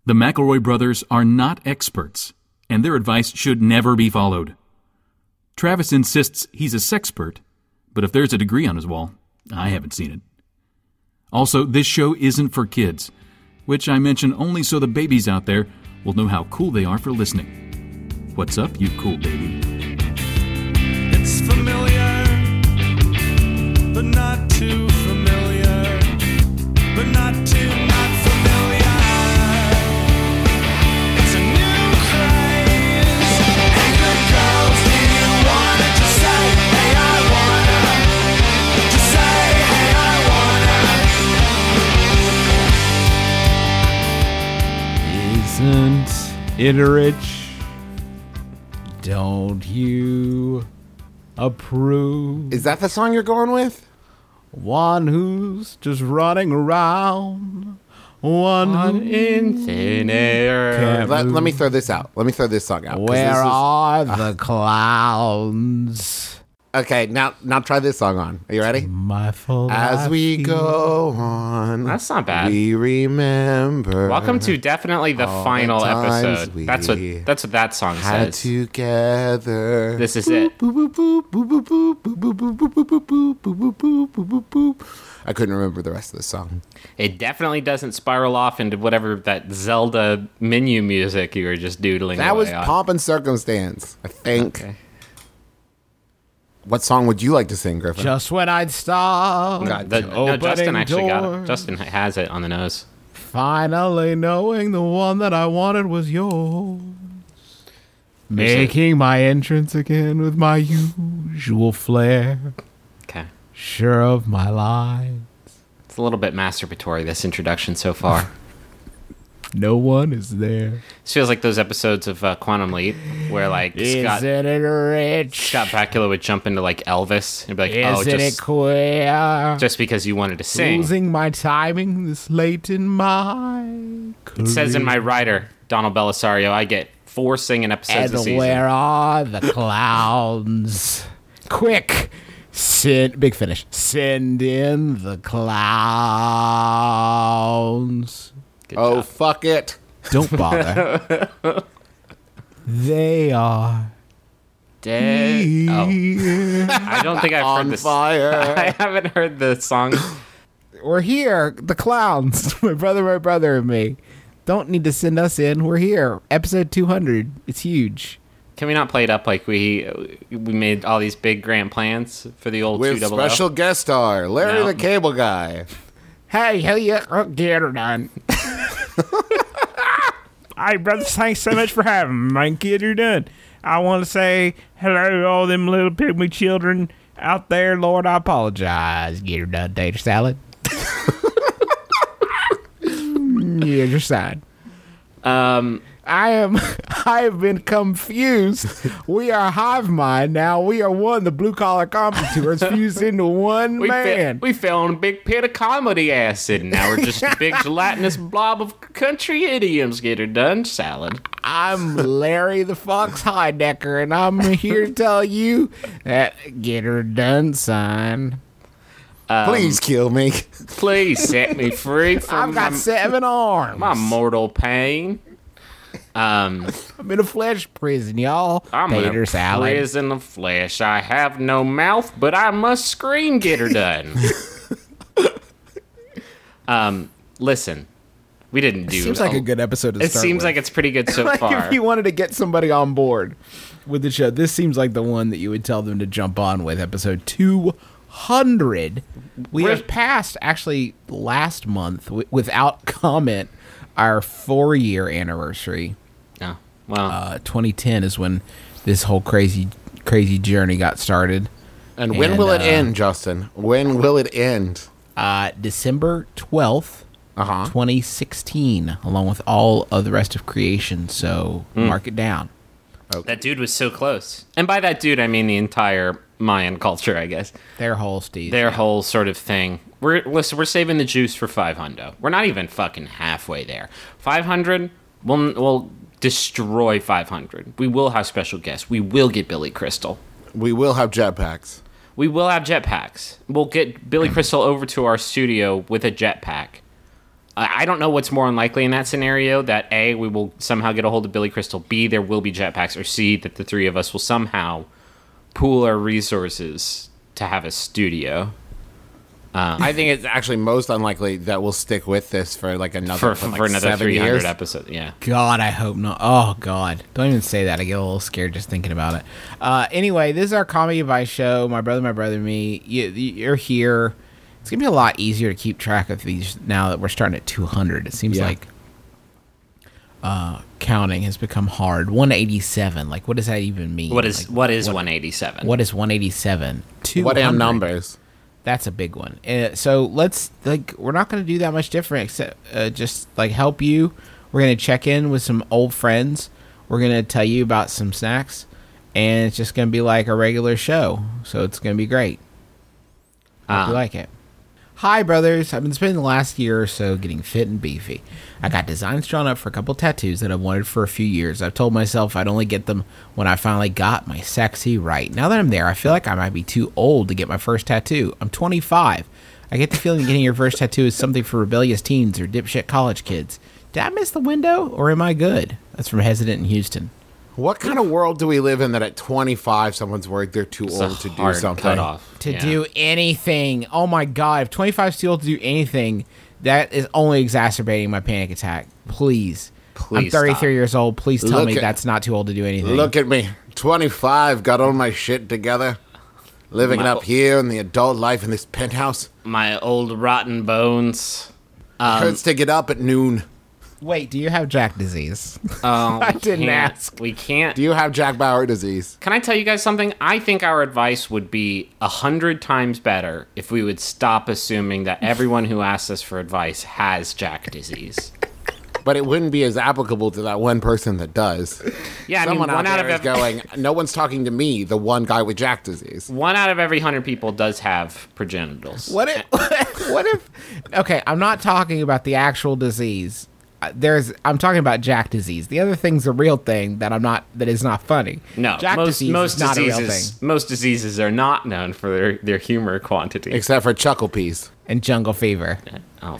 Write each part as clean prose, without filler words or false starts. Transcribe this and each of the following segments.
The McElroy brothers are not experts, and their advice should never be followed. Travis insists he's a sexpert, but if there's a degree on his wall, I haven't seen it. Also, this show isn't for kids, which I mention only so the babies out there will know how cool they are for listening. What's up, you cool baby? It's familiar, but not too familiar, but not too not familiar. It's a new craze. Hey, good girls, do you wanna just say, hey, I wanna? Just say, hey, I wanna. Isn't it rich? Don't you approve? Is that the song you're going with? One who's just running around. One in thin air. Let me throw this out. Let me throw this song out. Where are the clowns? Okay, now try this song on. Are you ready? My fault. As we go on, That's not bad. we remember. Welcome to definitely the all final the times episode. we That's what that song had says. together. This is it. I couldn't remember the rest of the song. It definitely doesn't spiral off into whatever that Zelda menu music you were just doodling. That was away on. Pomp and Circumstance, I think. Okay. What song would you like to sing, Griffin? Just when I'd stop. No, Justin actually got it. Justin has it on the nose. Finally knowing the one that I wanted was yours. Making my entrance again with my usual flair. Okay. Sure of my lines. It's a little bit masturbatory, this introduction so far. No one is there. This feels like those episodes of Quantum Leap where, like, Isn't it rich? Scott Bakula would jump into, like, Elvis and be like, Isn't it queer? just because you wanted to sing. Losing my timing this late in my career. It says in my writer, Donald Belisario, I get 4 singing episodes a And season. where are the clowns? Quick! Big finish. Send in the clowns. Good Oh, job. fuck it. Don't bother. They are Dead. Oh, here. I don't think I've heard On this. fire. I haven't heard the song. We're here. The clowns. My brother, and me. Don't need to send us in. We're here. Episode 200. It's huge. Can we not play it up like we made all these big grand plans for the old With 200? special guest star, Larry No. the Cable Guy. Hey, how you get her done? Hey, brother, thanks so much for having me, man. Kid, you're done. I want to say hello to all them little pygmy children out there. Lord, I apologize. Get her done, tater salad. Yeah, your side. I have been confused. We are hive mind now. We are one. The blue collar competitors fused into one man. We fell in a big pit of comedy acid, and now we're just a big gelatinous blob of country idioms. Get her done, salad. I'm Larry the Fox Heidecker, and I'm here to tell you that get her done, son. Please kill me. Please set me free from I've got 7 arms. my mortal pain. I'm in a flesh prison, y'all. I'm in Tater a salad. prison of flesh. I have no mouth, but I must scream. Get her done. Listen, we didn't do. Seems like a good episode to It start seems with. like it's pretty good so Like far. if you wanted to get somebody on board with the show, this seems like the one that you would tell them to jump on with. Episode 200. We We're- have passed, actually, last month, without comment, our 4-year anniversary. No. Well, 2010 is when this whole crazy journey got started. And when will it uh, end, Justin? When will it end? December 12th, 2016, along with all of the rest of creation. So mark it down. that dude was so close. And by that dude, I mean the entire Mayan culture, I guess. Their whole Steve. Their whole sort of thing. We're saving the juice for 500. We're not even fucking halfway there. 500, we'll destroy 500. We will have special guests. We will get Billy Crystal. We will have jetpacks. We will have jetpacks. We'll get Billy Crystal over to our studio with a jetpack. I don't know what's more unlikely in that scenario, that A, we will somehow get a hold of Billy Crystal, B, there will be jetpacks, or C, that the three of us will somehow pool our resources to have a studio. I think it's actually most unlikely that we'll stick with this for like another For like another 7 300 years. episodes, yeah. God, I hope not. Oh, God. Don't even say that. I get a little scared just thinking about it. Anyway, this is our Comedy Advice show. My brother, me. You're here. It's going to be a lot easier to keep track of these now that we're starting at 200. It seems Yeah. like counting has become hard. 187. Like, what does that even mean? What is Like, 187? What is 187? What damn 200. numbers? That's a big one. So let's we're not going to do that much different except just like help you. We're going to check in with some old friends. We're going to tell you about some snacks, and it's just going to be like a regular show. So it's going to be great. Hope you like it. Hi, brothers. I've been spending the last year or so getting fit and beefy. I got designs drawn up for a couple tattoos that I've wanted for a few years. I've told myself I'd only get them when I finally got my sexy right. Now that I'm there, I feel like I might be too old to get my first tattoo. I'm 25. I get the feeling getting your first tattoo is something for rebellious teens or dipshit college kids. Did I miss the window, or am I good? That's from Hesitant in Houston. What kind of world do we live in that at 25 someone's worried they're too It's a old to do hard something? cutoff. To Yeah. do anything. Oh my God. If 25 is too old to do anything, that is only exacerbating my panic attack. Please. I'm Please 33 stop. years old. Please tell Look me at- that's not too old to do anything. Look at me, 25, got all my shit together, living it up here in the adult life in this penthouse. My old rotten bones. Hurts to get up at noon. Wait, do you have Jack disease? I didn't ask. We can't. Do you have Jack Bauer disease? Can I tell you guys something? I think our advice would be 100 times better if we would stop assuming that everyone who asks us for advice has Jack disease. But it wouldn't be as applicable to that one person that does. Yeah, Someone I mean, one out out there of is going, no one's talking to me, the one guy with Jack disease. one out of every 100 people does have progenitals. What if, what if, okay, I'm not talking about the actual disease. I'm talking about Jack disease. The other thing's a real thing that is not funny. No, Jack disease is not a real thing. most diseases are not known for their humor quantity. Except for Chuckle Peas. And jungle fever. Oh,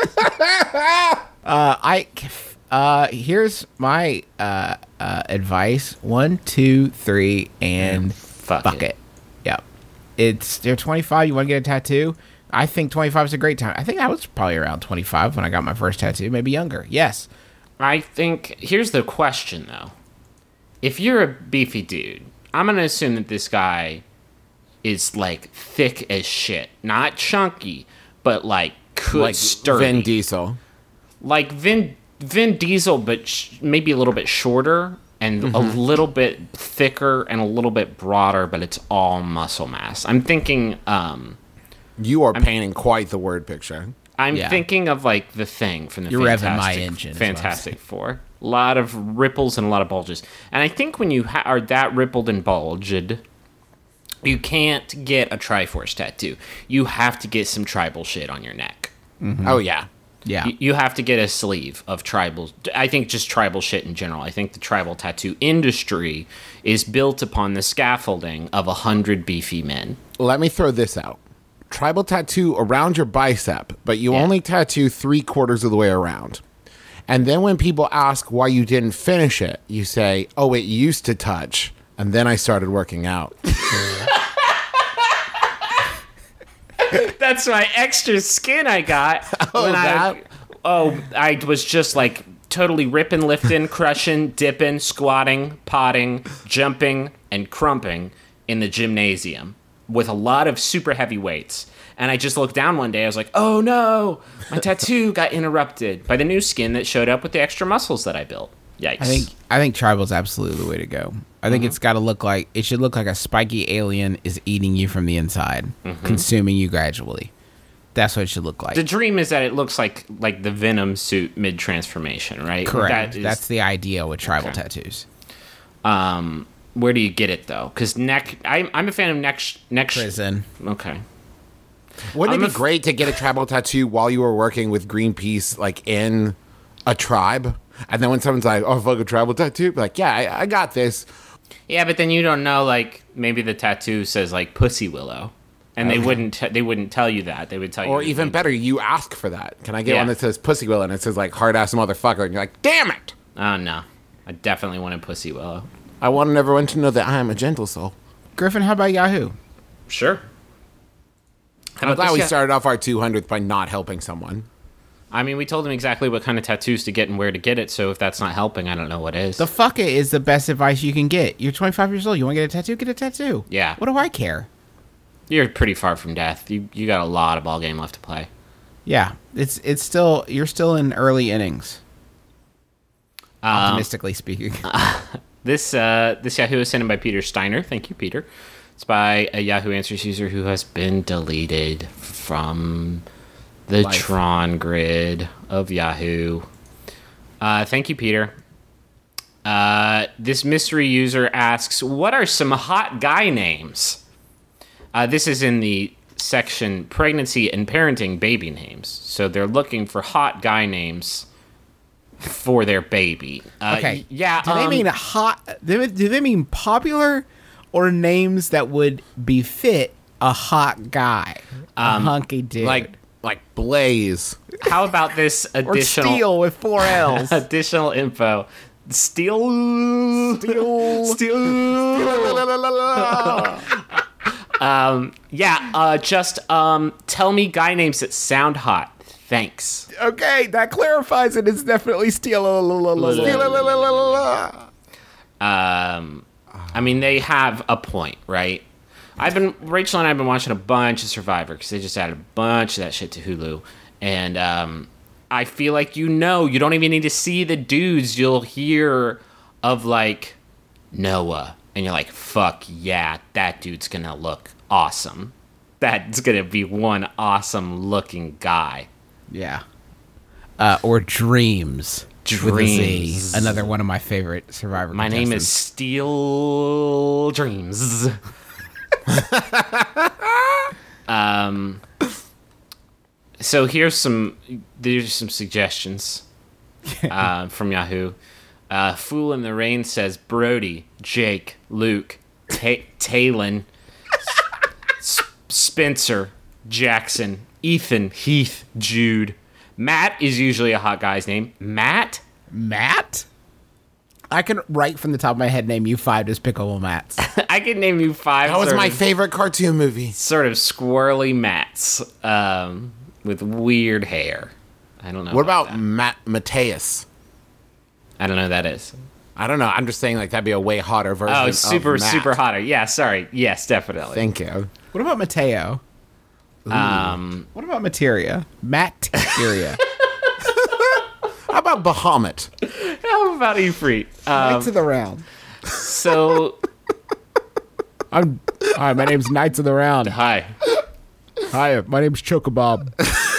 boy. Here's my advice. 1, 2, 3, and Fuck it. Yep. You're 25. You want to get a tattoo? I think 25 is a great time. I think I was probably around 25 when I got my first tattoo, maybe younger. Yes. I think, here's the question, though. If you're a beefy dude, I'm going to assume that this guy is, like, thick as shit. Not chunky, but, like, sturdy. Vin Diesel. Like Vin Diesel, but maybe a little bit shorter and a little bit thicker and a little bit broader, but it's all muscle mass. I'm thinking, You are painting quite the word picture. I'm Yeah. thinking of like the Thing from the You're revving my engine, is what I'm Fantastic Four. A lot of ripples and a lot of bulges. And I think when you are that rippled and bulged, you can't get a Triforce tattoo. You have to get some tribal shit on your neck. Oh, yeah. Yeah. You have to get a sleeve of tribal. I think just tribal shit in general. I think the tribal tattoo industry is built upon the scaffolding of 100 beefy men. Let me throw this out. Tribal tattoo around your bicep, but you Yeah. only tattoo 3/4 of the way around. And then when people ask why you didn't finish it, you say, oh, it used to touch. And then I started working out. That's my extra skin I got. when I was just like totally ripping, lifting, crushing, dipping, squatting, potting, jumping, and crumping in the gymnasium with a lot of super heavy weights. And I just looked down one day. I was like, oh no, my tattoo got interrupted by the new skin that showed up with the extra muscles that I built. Yikes. I think tribal's absolutely the way to go. I think it's got to look like it should look like a spiky alien is eating you from the inside, consuming you gradually. That's what it should look like. The dream is that it looks like the Venom suit mid transformation, right? Correct. That's the idea with tribal tattoos. Where do you get it though? Because I'm a fan of neck. Prison. Okay. Wouldn't I'm it a be f- great to get a tribal tattoo while you were working with Greenpeace, like in a tribe? And then when someone's like, oh, fuck a tribal tattoo, be like, yeah, I got this. Yeah, but then you don't know, like, maybe the tattoo says, like, Pussy Willow. And they wouldn't tell you that. They would tell you. Or the even name. better, you ask for that. Can I get Yeah. one that says Pussy Willow and it says like hard ass motherfucker and you're like, damn it! Oh no, I definitely wanted Pussy Willow. I want everyone to know that I am a gentle soul. Griffin, how about Yahoo? Sure. I'm glad we started off our 200th by not helping someone. I mean, we told them exactly what kind of tattoos to get and where to get it. So if that's not helping, I don't know what is. The fuck it is the best advice you can get. You're 25 years old. You want to get a tattoo? Get a tattoo. Yeah. What do I care? You're pretty far from death. You got a lot of ball game left to play. Yeah, it's still you're still in early innings. Optimistically speaking. This Yahoo is sent in by Peter Steiner. Thank you, Peter. It's by a Yahoo Answers user who has been deleted from the Tron grid of Yahoo. Thank you, Peter. This mystery user asks, what are some hot guy names? This is in the section pregnancy and parenting baby names. So they're looking for hot guy names for their baby. Okay. Yeah. Do they mean hot? Do they mean popular, or names that would befit a hot guy, a hunky dude, Like Blaze. How about this or additional Steel with 4 L's? additional info? Steel. Just tell me guy names that sound hot. Thanks. Okay, that clarifies it. It's definitely Steel. I mean, they have a point, right? Rachel and I have been watching a bunch of Survivor because they just added a bunch of that shit to Hulu, and I feel like you don't even need to see the dudes. You'll hear of like Noah, and you're like, fuck yeah, that dude's gonna look awesome. That's gonna be one awesome looking guy. Yeah. Or Dreams. With a Z. Dreams. Another one of my favorite Survivor. My name is Steel Dreams. So there's some suggestions from Yahoo. Fool in the Rain says Brody, Jake, Luke, Talon, Spencer, Jackson, Ethan, Heath, Jude. Matt is usually a hot guy's name. Matt? I can, right from the top of my head, name you 5 Despicable Matts. I could name you 5. That was my favorite cartoon movie. Sort of squirrely Matts with weird hair. I don't know. What about that. Mateus? I don't know who that is. I don't know. I'm just saying like that'd be a way hotter version Oh, of super Matt. hotter. Yeah, sorry. Yes, definitely. Thank you. What about Mateo? What about Materia? Materia. How about Bahamut? How about Ifrit? Knights of the Round. So, Hi, my name's Knights of the Round. hi. Hi, my name's Chocobob.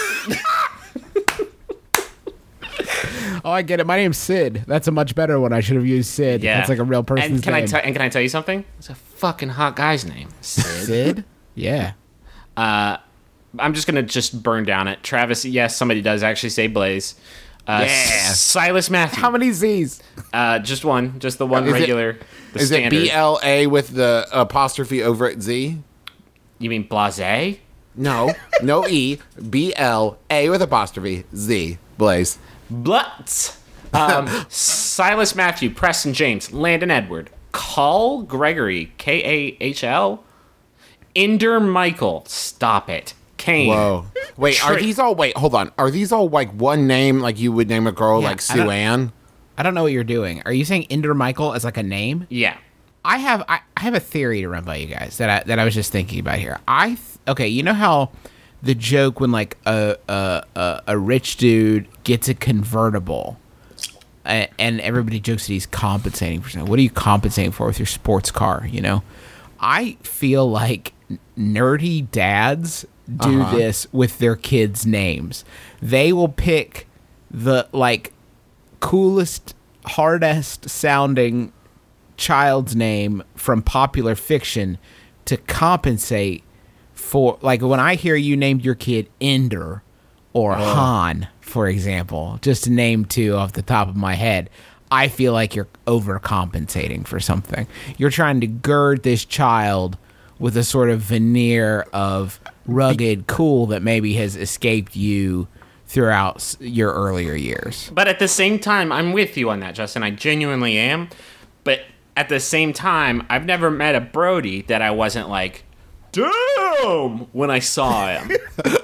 Oh, I get it. My name's Sid. That's a much better one. I should have used Sid. Yeah, That's like a real person's and can name. can I tell you something? It's a fucking hot guy's name. Sid. Sid? Yeah. I'm just gonna burn down it. Travis. Yes, somebody does actually say Blaze. Yeah. Silas Matthew. How many Z's? Just one. Just the one Is it- regular. The Is standard. it BLA with the apostrophe over at Z? You mean Blase? No, no E. BLA with apostrophe Z. Blaze. Blutz. Silas Matthew, Preston James, Landon Edward, Carl Gregory, Kahl, Ender Michael, stop it, Kane. Whoa. Wait, are Tri- these all? Wait, hold on. Are these all like one name? Like you would name a girl Yeah, like I don't- Sue Ann? I don't know what you're doing. Are you saying Ender Michael as like a name? Yeah. I have a theory to run by you guys that I was just thinking about here. Okay, you know how the joke when like a rich dude gets a convertible, and everybody jokes that he's compensating for something. What are you compensating for with your sports car? You know, I feel like nerdy dads do this with their kids' names. They will pick the like coolest, hardest sounding child's name from popular fiction to compensate for, like, when I hear you named your kid Ender or Han, for example, just to name 2 off the top of my head, I feel like you're overcompensating for something. You're trying to gird this child with a sort of veneer of rugged cool that maybe has escaped you throughout your earlier years. But at the same time, I'm with you on that, Justin. I genuinely am. But at the same time, I've never met a Brody that I wasn't like, damn, when I saw him.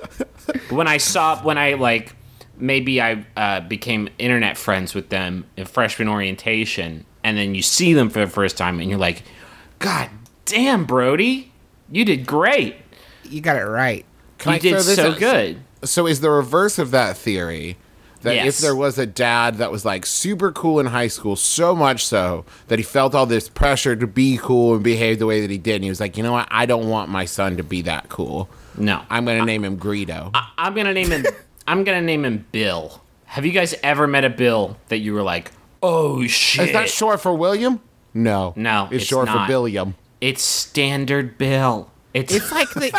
Maybe I became internet friends with them in freshman orientation, and then you see them for the first time, and you're like, God damn, Brody, you did great. You got it right. You did so good. So is the reverse of that theory that Yes. if there was a dad that was like super cool in high school, so much so that he felt all this pressure to be cool and behave the way that he did, and he was like, you know what, I don't want my son to be that cool. No. I'm going to name him Greedo. I'm gonna name him Bill. Have you guys ever met a Bill that you were like, oh shit? Is that short for William? No. No, It's it's short not. for Billiam. It's standard Bill. It's like the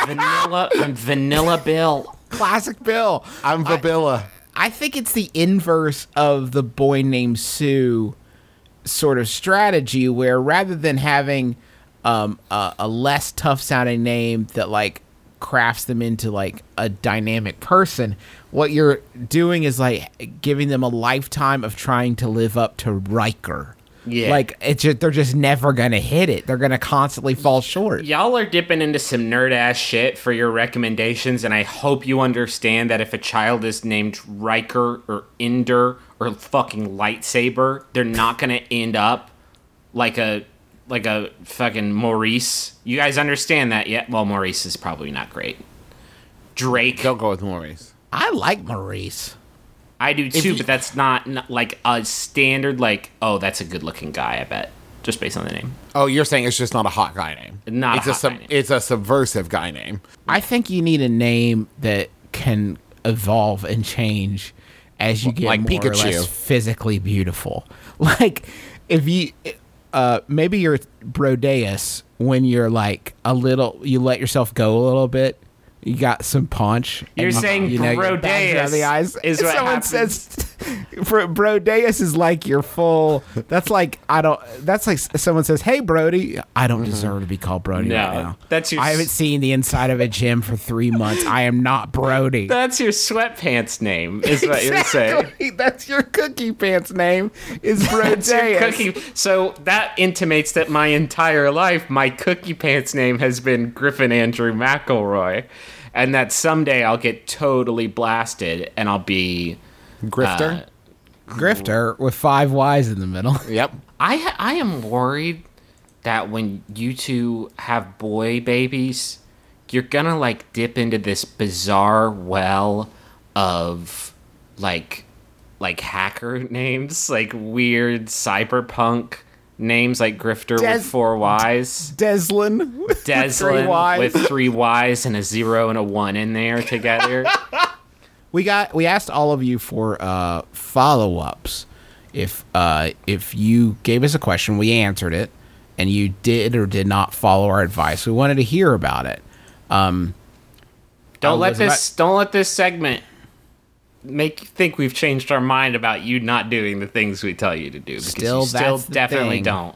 vanilla Bill. classic Bill. I'm Vabilla. I think it's the inverse of the Boy Named Sue sort of strategy, where rather than having a less tough sounding name that like crafts them into like a dynamic person, what you're doing is like giving them a lifetime of trying to live up to Riker. Yeah. Like they're just never gonna hit it. They're gonna constantly fall short. Y'all are dipping into some nerd ass shit for your recommendations, and I hope you understand that if a child is named Riker or Ender or fucking Lightsaber, they're not gonna end up like a fucking Maurice. You guys understand that yet? Well, Maurice is probably not great. Drake, Don't go with Maurice. I like Maurice. I do too, but that's not like a standard like, oh, that's a good looking guy, I bet. Just based on the name. Oh, you're saying it's just not a hot guy name. Not it's a hot guy name. It's a subversive guy name. I think you need a name that can evolve and change as you get Like more or Pikachu. less physically beautiful. Like if you maybe you're Brodeus when you're like you let yourself go a little bit. You got some punch. You're saying your bags around the eyes. is what Someone happens. says Brodeus is like your full. That's like That's like someone says, "Hey, Brody, I don't deserve to be called Brody No, right now. that's your I haven't seen the inside of a gym for 3 months. I am not Brody." That's your sweatpants name, is what you're saying. Exactly. That's your cookie pants name. Is That's your Brodeus. cookie. So that intimates that my entire life, my cookie pants name has been Griffin Andrew McElroy, and that someday I'll get totally blasted and I'll be Grifter. Grifter with 5 Y's in the middle. Yep. I am worried that when you two have boy babies, you're gonna like dip into this bizarre well of like hacker names, like weird cyberpunk names like Grifter with 4 Y's. Deslin. with 3 Deslin Ys. with 3 Y's and a 0 and a 1 in there together. We asked all of you for follow-ups. If you gave us a question, we answered it, and you did or did not follow our advice. We wanted to hear about it. Don't let this segment make you think we've changed our mind about you not doing the things we tell you to do. Because Still, you still that's the definitely thing. don't.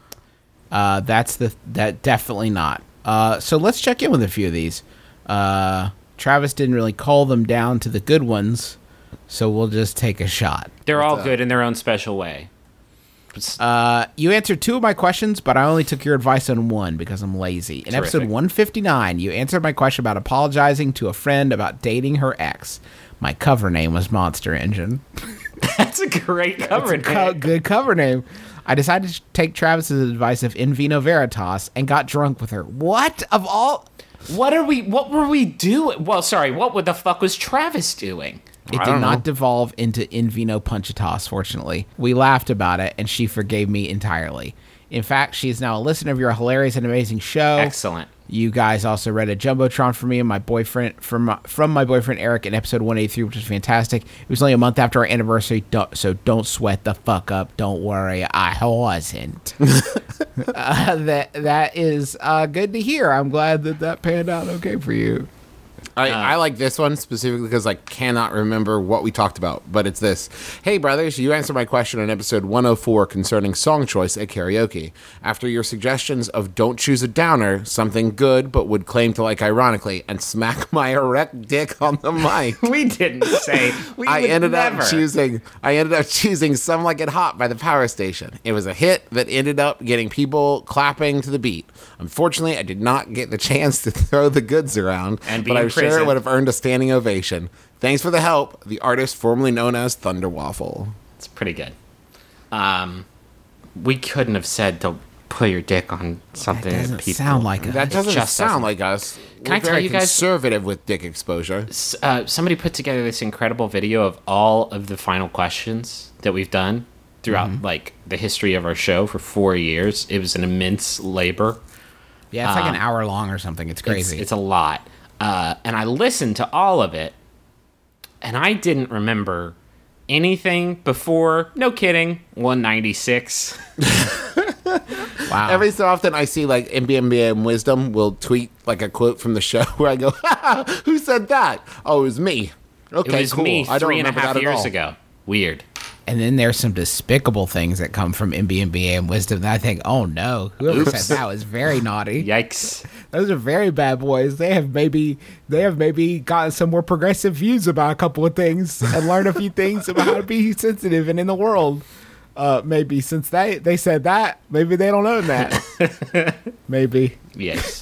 That definitely not. So let's check in with a few of these. Travis didn't really call them down to the good ones, so we'll just take a shot. They're all good in their own special way. You answered 2 of my questions, but I only took your advice on 1 because I'm lazy. In episode Terrific. 159, you answered my question about apologizing to a friend about dating her ex. My cover name was Monster Engine. That's a great cover name. Good cover name. I decided to take Travis's advice of In Vino Veritas and got drunk with her. What? Of all... What were we doing? Well, sorry, what the fuck was Travis doing? It did not devolve into In Vino Punchitas, fortunately. We laughed about it, and she forgave me entirely. In fact, she is now a listener of your hilarious and amazing show. Excellent. You guys also read a Jumbotron for me and my boyfriend from my boyfriend Eric in episode 183, which was fantastic. It was only a month after our anniversary, so don't sweat the fuck up. Don't worry, I wasn't. That is good to hear. I'm glad that panned out okay for you. I like this one specifically because I cannot remember what we talked about, but it's this. Hey, brothers, you answered my question on episode 104 concerning song choice at karaoke. After your suggestions of don't choose a downer, something good but would claim to like ironically, and smack my erect dick on the mic. We didn't say. I ended up choosing Some Like It Hot by the Power Station. It was a hit that ended up getting people clapping to the beat. Unfortunately, I did not get the chance to throw the goods around, And be but in I'm sure it prison. would have earned a standing ovation. Thanks for the help. The artist formerly known as Thunder Waffle. It's pretty good. We couldn't have said to put your dick on something That doesn't people. sound like That doesn't just sound doesn't. like us. Can I We're tell very you guys- conservative with dick exposure. Somebody put together this incredible video of all of the final questions that we've done throughout like the history of our show for 4 years. It was an immense labor. Yeah, it's like an hour long or something. It's crazy. It's a lot. And I listened to all of it, and I didn't remember anything before, no kidding, 196. wow. Every so often, I see like MBMBM Wisdom will tweet like a quote from the show where I go, "Who said that? Oh, it was me." Okay, It was cool. me I don't 3.5 remember that at years all. ago. Weird. And then there's some despicable things that come from MBMBA and Wisdom that I think, oh no, whoever said that was very naughty. Yikes. Those are very bad boys. They have maybe gotten some more progressive views about a couple of things and learned a few things about how to be sensitive and in the world. Maybe since they said that, maybe they don't own that. Maybe. Yes.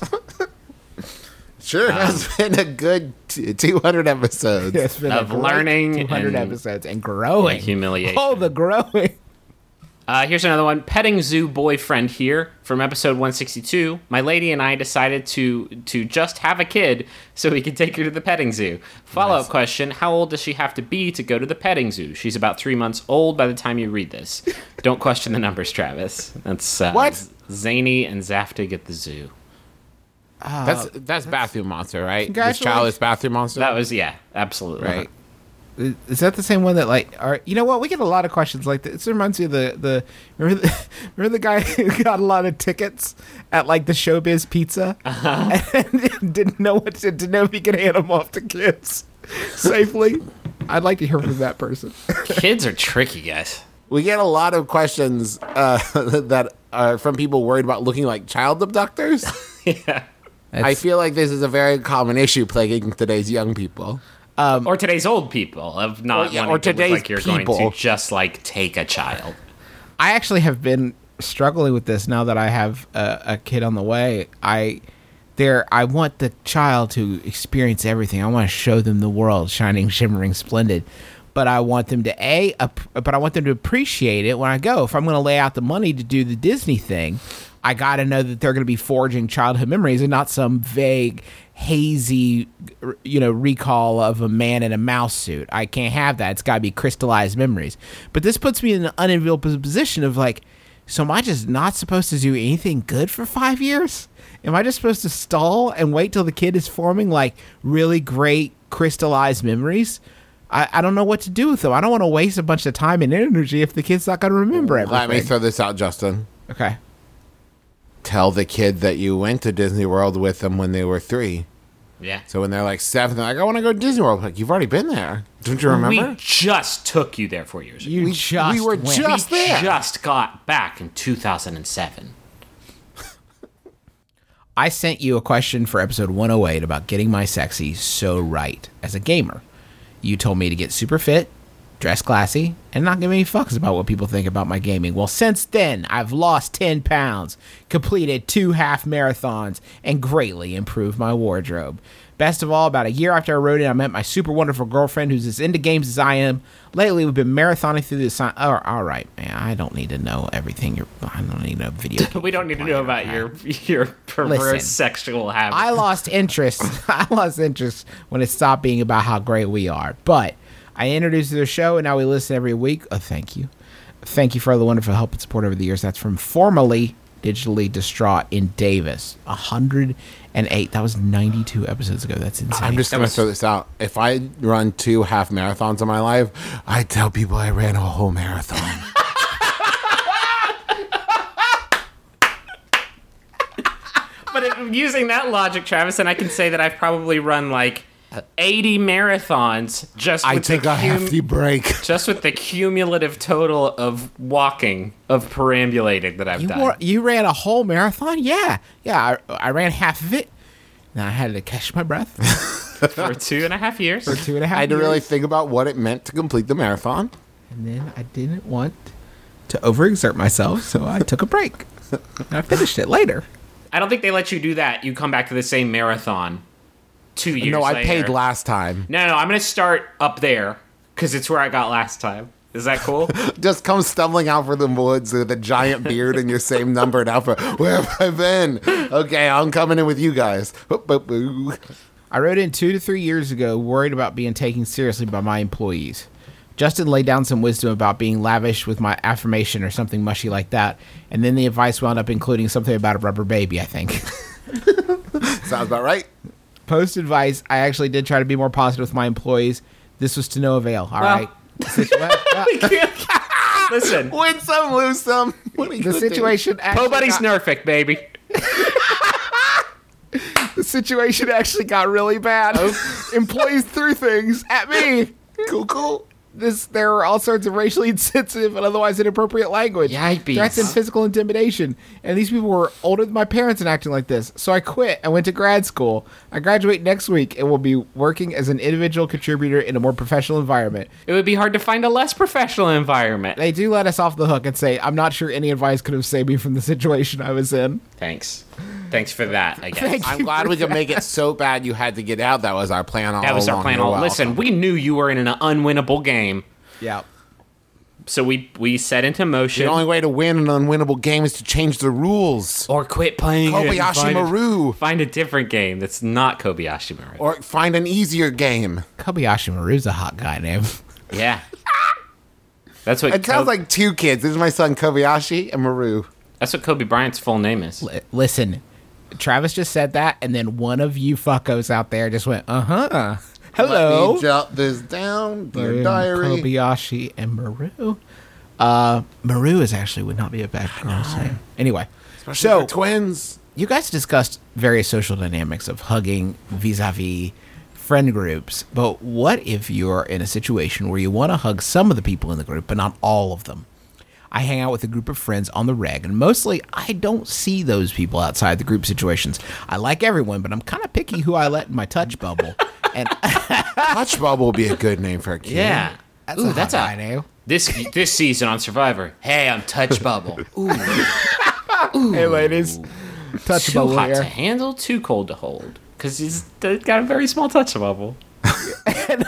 Sure, has been a good 200 episodes. It's been Of a great learning 200 and- episodes and growing. and humiliation. Oh, the growing. Here's another one. Petting zoo boyfriend here from episode 162. My lady and I decided to just have a kid so we could take her to the petting zoo. Follow-up question. How old does she have to be to go to the petting zoo? She's about 3 months old by the time you read this. Don't question the numbers, Travis. That's What? Zany and Zaftig at the zoo. That's Bathroom Monster, right? This Congratulations. child is Bathroom Monster. That was, yeah, absolutely. Right. Is that the same one that like are you know what, we get a lot of questions like this. It reminds me of the remember the guy who got a lot of tickets at like the Showbiz Pizza and didn't know if he could hand them off to kids safely. I'd like to hear from that person. Kids are tricky, guys. We get a lot of questions that are from people worried about looking like child abductors. Yeah. I feel like this is a very common issue plaguing today's young people. Or today's old people of not yeah, wanting or to look today's like you're people. going to just like take a child. I actually have been struggling with this now that I have a kid on the way. I want the child to experience everything. I want to show them the world, shining, shimmering, splendid. But I want them to but I want them to appreciate it when I go. If I'm going to lay out the money to do the Disney thing, I got to know that they're going to be forging childhood memories and not some vague, hazy, recall of a man in a mouse suit. I can't have that. It's got to be crystallized memories. But this puts me in an unenviable position of like, so am I just not supposed to do anything good for 5 years? Am I just supposed to stall and wait till the kid is forming like really great crystallized memories? I don't know what to do with them. I don't want to waste a bunch of time and energy if the kid's not going to remember everything. Let me throw this out, Justin. Okay. Tell the kid that you went to Disney World with them when they were 3. Yeah. So when they're like 7, they're like, I want to go to Disney World. Like, you've already been there. Don't you remember? We just took you there 4 years ago. You we were went. just We there. just got back in 2007. I sent you a question for episode 108 about getting my sexy so right as a gamer. You told me to get super fit, dress classy, and not give any fucks about what people think about my gaming. Well, since then, I've lost 10 pounds, completed 2 half marathons, and greatly improved my wardrobe. Best of all, about a year after I wrote it, I met my super wonderful girlfriend who's as into games as I am. Lately, we've been marathoning through this. Oh, all right, man. I don't need to know everything. I don't need to know video. We don't need to know about your perverse Listen, sexual habits. I lost interest. I lost interest when it stopped being about how great we are. But I introduced you to the show, and now we listen every week. Oh, thank you. Thank you for all the wonderful help and support over the years. That's from formerly digitally distraught in Davis. 108. That was 92 episodes ago. That's insane. I'm just going to throw this out. If I run 2 half marathons in my life, I tell people I ran a whole marathon. But using that logic, Travis, and I can say that I've probably run like 80 marathons just I with took a hefty break. just with the cumulative total of walking, of perambulating that I've done. You ran a whole marathon? Yeah. I ran half of it. Now I had to catch my breath For 2.5 years. for 2.5 I had to years. really think about what it meant to complete the marathon. And then I didn't want to overexert myself, so I took a break. And I finished it later. I don't think they let you do that. You come back to the same marathon 2 years No, I later. paid last time. No, I'm going to start up there because it's where I got last time. Is that cool? Just come stumbling out from the woods with a giant beard and your same numbered outfit. Where have I been? Okay, I'm coming in with you guys. I wrote in 2 to 3 years ago, worried about being taken seriously by my employees. Justin laid down some wisdom about being lavish with my affirmation or something mushy like that, and then the advice wound up including something about a rubber baby, I think. Sounds about right. Post advice, I actually did try to be more positive with my employees. This was to no avail. All right. Listen, Win some, lose some. What are you The gonna do? situation actually nobody's got, Nerfic, baby. the situation actually got really bad. Employees threw things at me. Cool. There were all sorts of racially insensitive and otherwise inappropriate language. Yipes. Threats and physical intimidation. And these people were older than my parents and acting like this. So I quit and went to grad school. I graduate next week and will be working as an individual contributor in a more professional environment. It would be hard to find a less professional environment. They do let us off the hook and say, I'm not sure any advice could have saved me from the situation I was in. Thanks for that, I guess. Thank I'm glad we could make it so bad you had to get out. That was our plan all along. That was our plan. You're welcome. Listen, we knew you were in an unwinnable game. Yeah. So we set into motion. The only way to win an unwinnable game is to change the rules. Or quit playing it and Kobayashi Maru. Find a different game that's not Kobayashi Maru. Or find an easier game. Kobayashi Maru's a hot guy name. Yeah. That's what It sounds like two kids. This is my son Kobayashi and Maru. that's what Kobe Bryant's full name is. Listen, Travis just said that, and then one of you fuckos out there just went, uh-huh. Hello. Let me jot this down. Your diary. Kobayashi and Maru. Maru would not be a bad girl's name. Anyway, so For twins. you guys discussed various social dynamics of hugging vis-a-vis friend groups, but what if you're in a situation where you want to hug some of the people in the group, but not all of them? I hang out with a group of friends on the reg, and mostly I don't see those people outside the group situations. I like everyone, but I'm kind of picky who I let in my touch bubble. And Touch Bubble would be a good name for a kid. Yeah. that's Ooh, a that's hot guy a name. this season on Survivor. Hey, I'm Touch Bubble. Ooh, Hey, ladies. Touch too bubble hot to here. handle, too cold to hold. Because he's got a very small touch bubble. and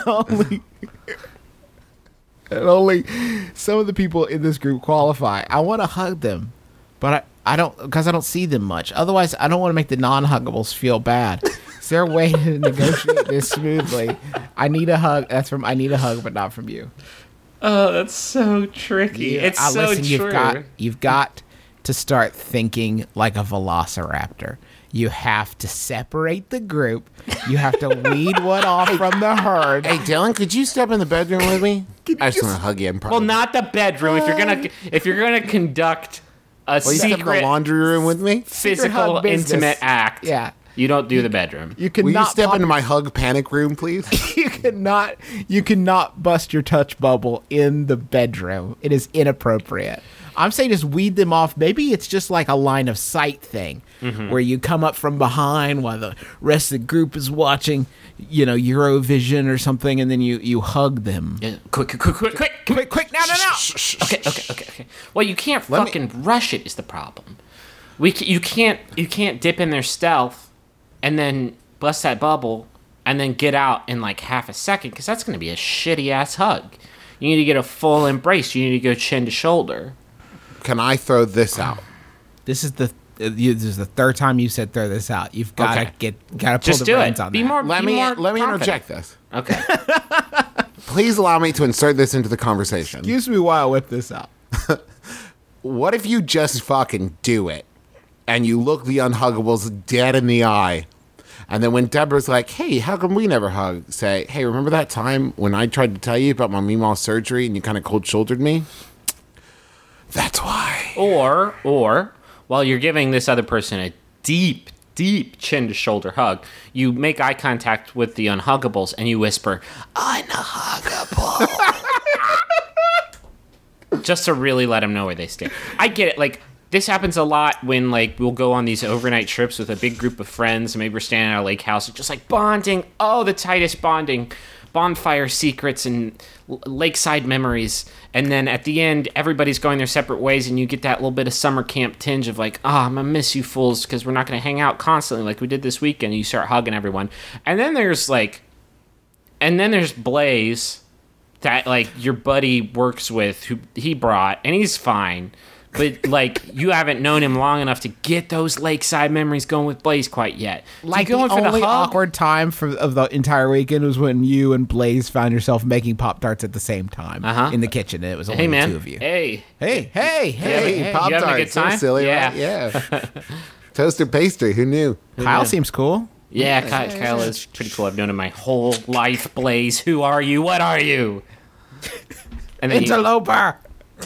only some of the people in this group qualify. I want to hug them, but I don't, because I don't see them much. Otherwise, I don't want to make the non-huggables feel bad. Is there a way to negotiate this smoothly? I need a hug. That's from I need a hug, but not from you. Oh, that's so tricky. It's so listen, true. you've got to start thinking like a velociraptor. You have to separate the group. You have to weed one off from the herd. Hey, Dylan, could you step in the bedroom with me? I just want to hug you in private. Well, not the bedroom. If you're gonna conduct a Will you step in the secret laundry room with me? physical hug business. intimate act, Yeah. you don't do the bedroom. You Will you cannot step pop- into my hug panic room, please? you cannot bust your touch bubble in the bedroom. It is inappropriate. I'm saying just weed them off. Maybe it's just like a line of sight thing where you come up from behind while the rest of the group is watching, Eurovision or something, and then you hug them. Yeah, quick, Quick, no. Okay. Well, you can't fucking rush it. Is the problem? You can't dip in their stealth, and then bust that bubble, and then get out in like half a second, because that's gonna be a shitty ass hug. You need to get a full embrace. You need to go chin to shoulder. Can I throw this out? This is the third time you said throw this out. You've got Okay. to pull Just the do reins it. on Be that. more. Let be me more confident. interject this. Okay. Please allow me to insert this into the conversation. Excuse me while I whip this out. What if you just fucking do it and you look the unhuggables dead in the eye? And then when Deborah's like, hey, how come we never hug? Say, hey, remember that time when I tried to tell you about my Meemaw surgery and you kind of cold-shouldered me? That's why. Or while you're giving this other person a deep, deep chin to shoulder hug. You make eye contact with the unhuggables and you whisper, "Unhuggable," just to really let them know where they stand. I get it. Like, this happens a lot when, like, we'll go on these overnight trips with a big group of friends. Maybe we're standing at a lake house, just like bonding. Oh, the tightest bonding. Bonfire secrets and lakeside memories. And then at the end, everybody's going their separate ways, and you get that little bit of summer camp tinge of like, I'm going to miss you fools because we're not going to hang out constantly like we did this weekend. And you start hugging everyone. And then there's Blaze that, like, your buddy works with, who he brought, and he's fine. But, like, you haven't known him long enough to get those lakeside memories going with Blaze quite yet. Like, So the going for only hug? awkward time of the entire weekend was when you and Blaze found yourself making Pop-Tarts at the same time in the kitchen, and it was only Hey, the man. two of you. Hey. Hey. Pop You having a good Tarts, so time? silly, Yeah. right? Yeah. Toasted pastry. Who knew? Kyle seems cool. Yeah, Kyle is pretty cool. I've known him my whole life. Blaze, who are you? What are you? And then Interloper.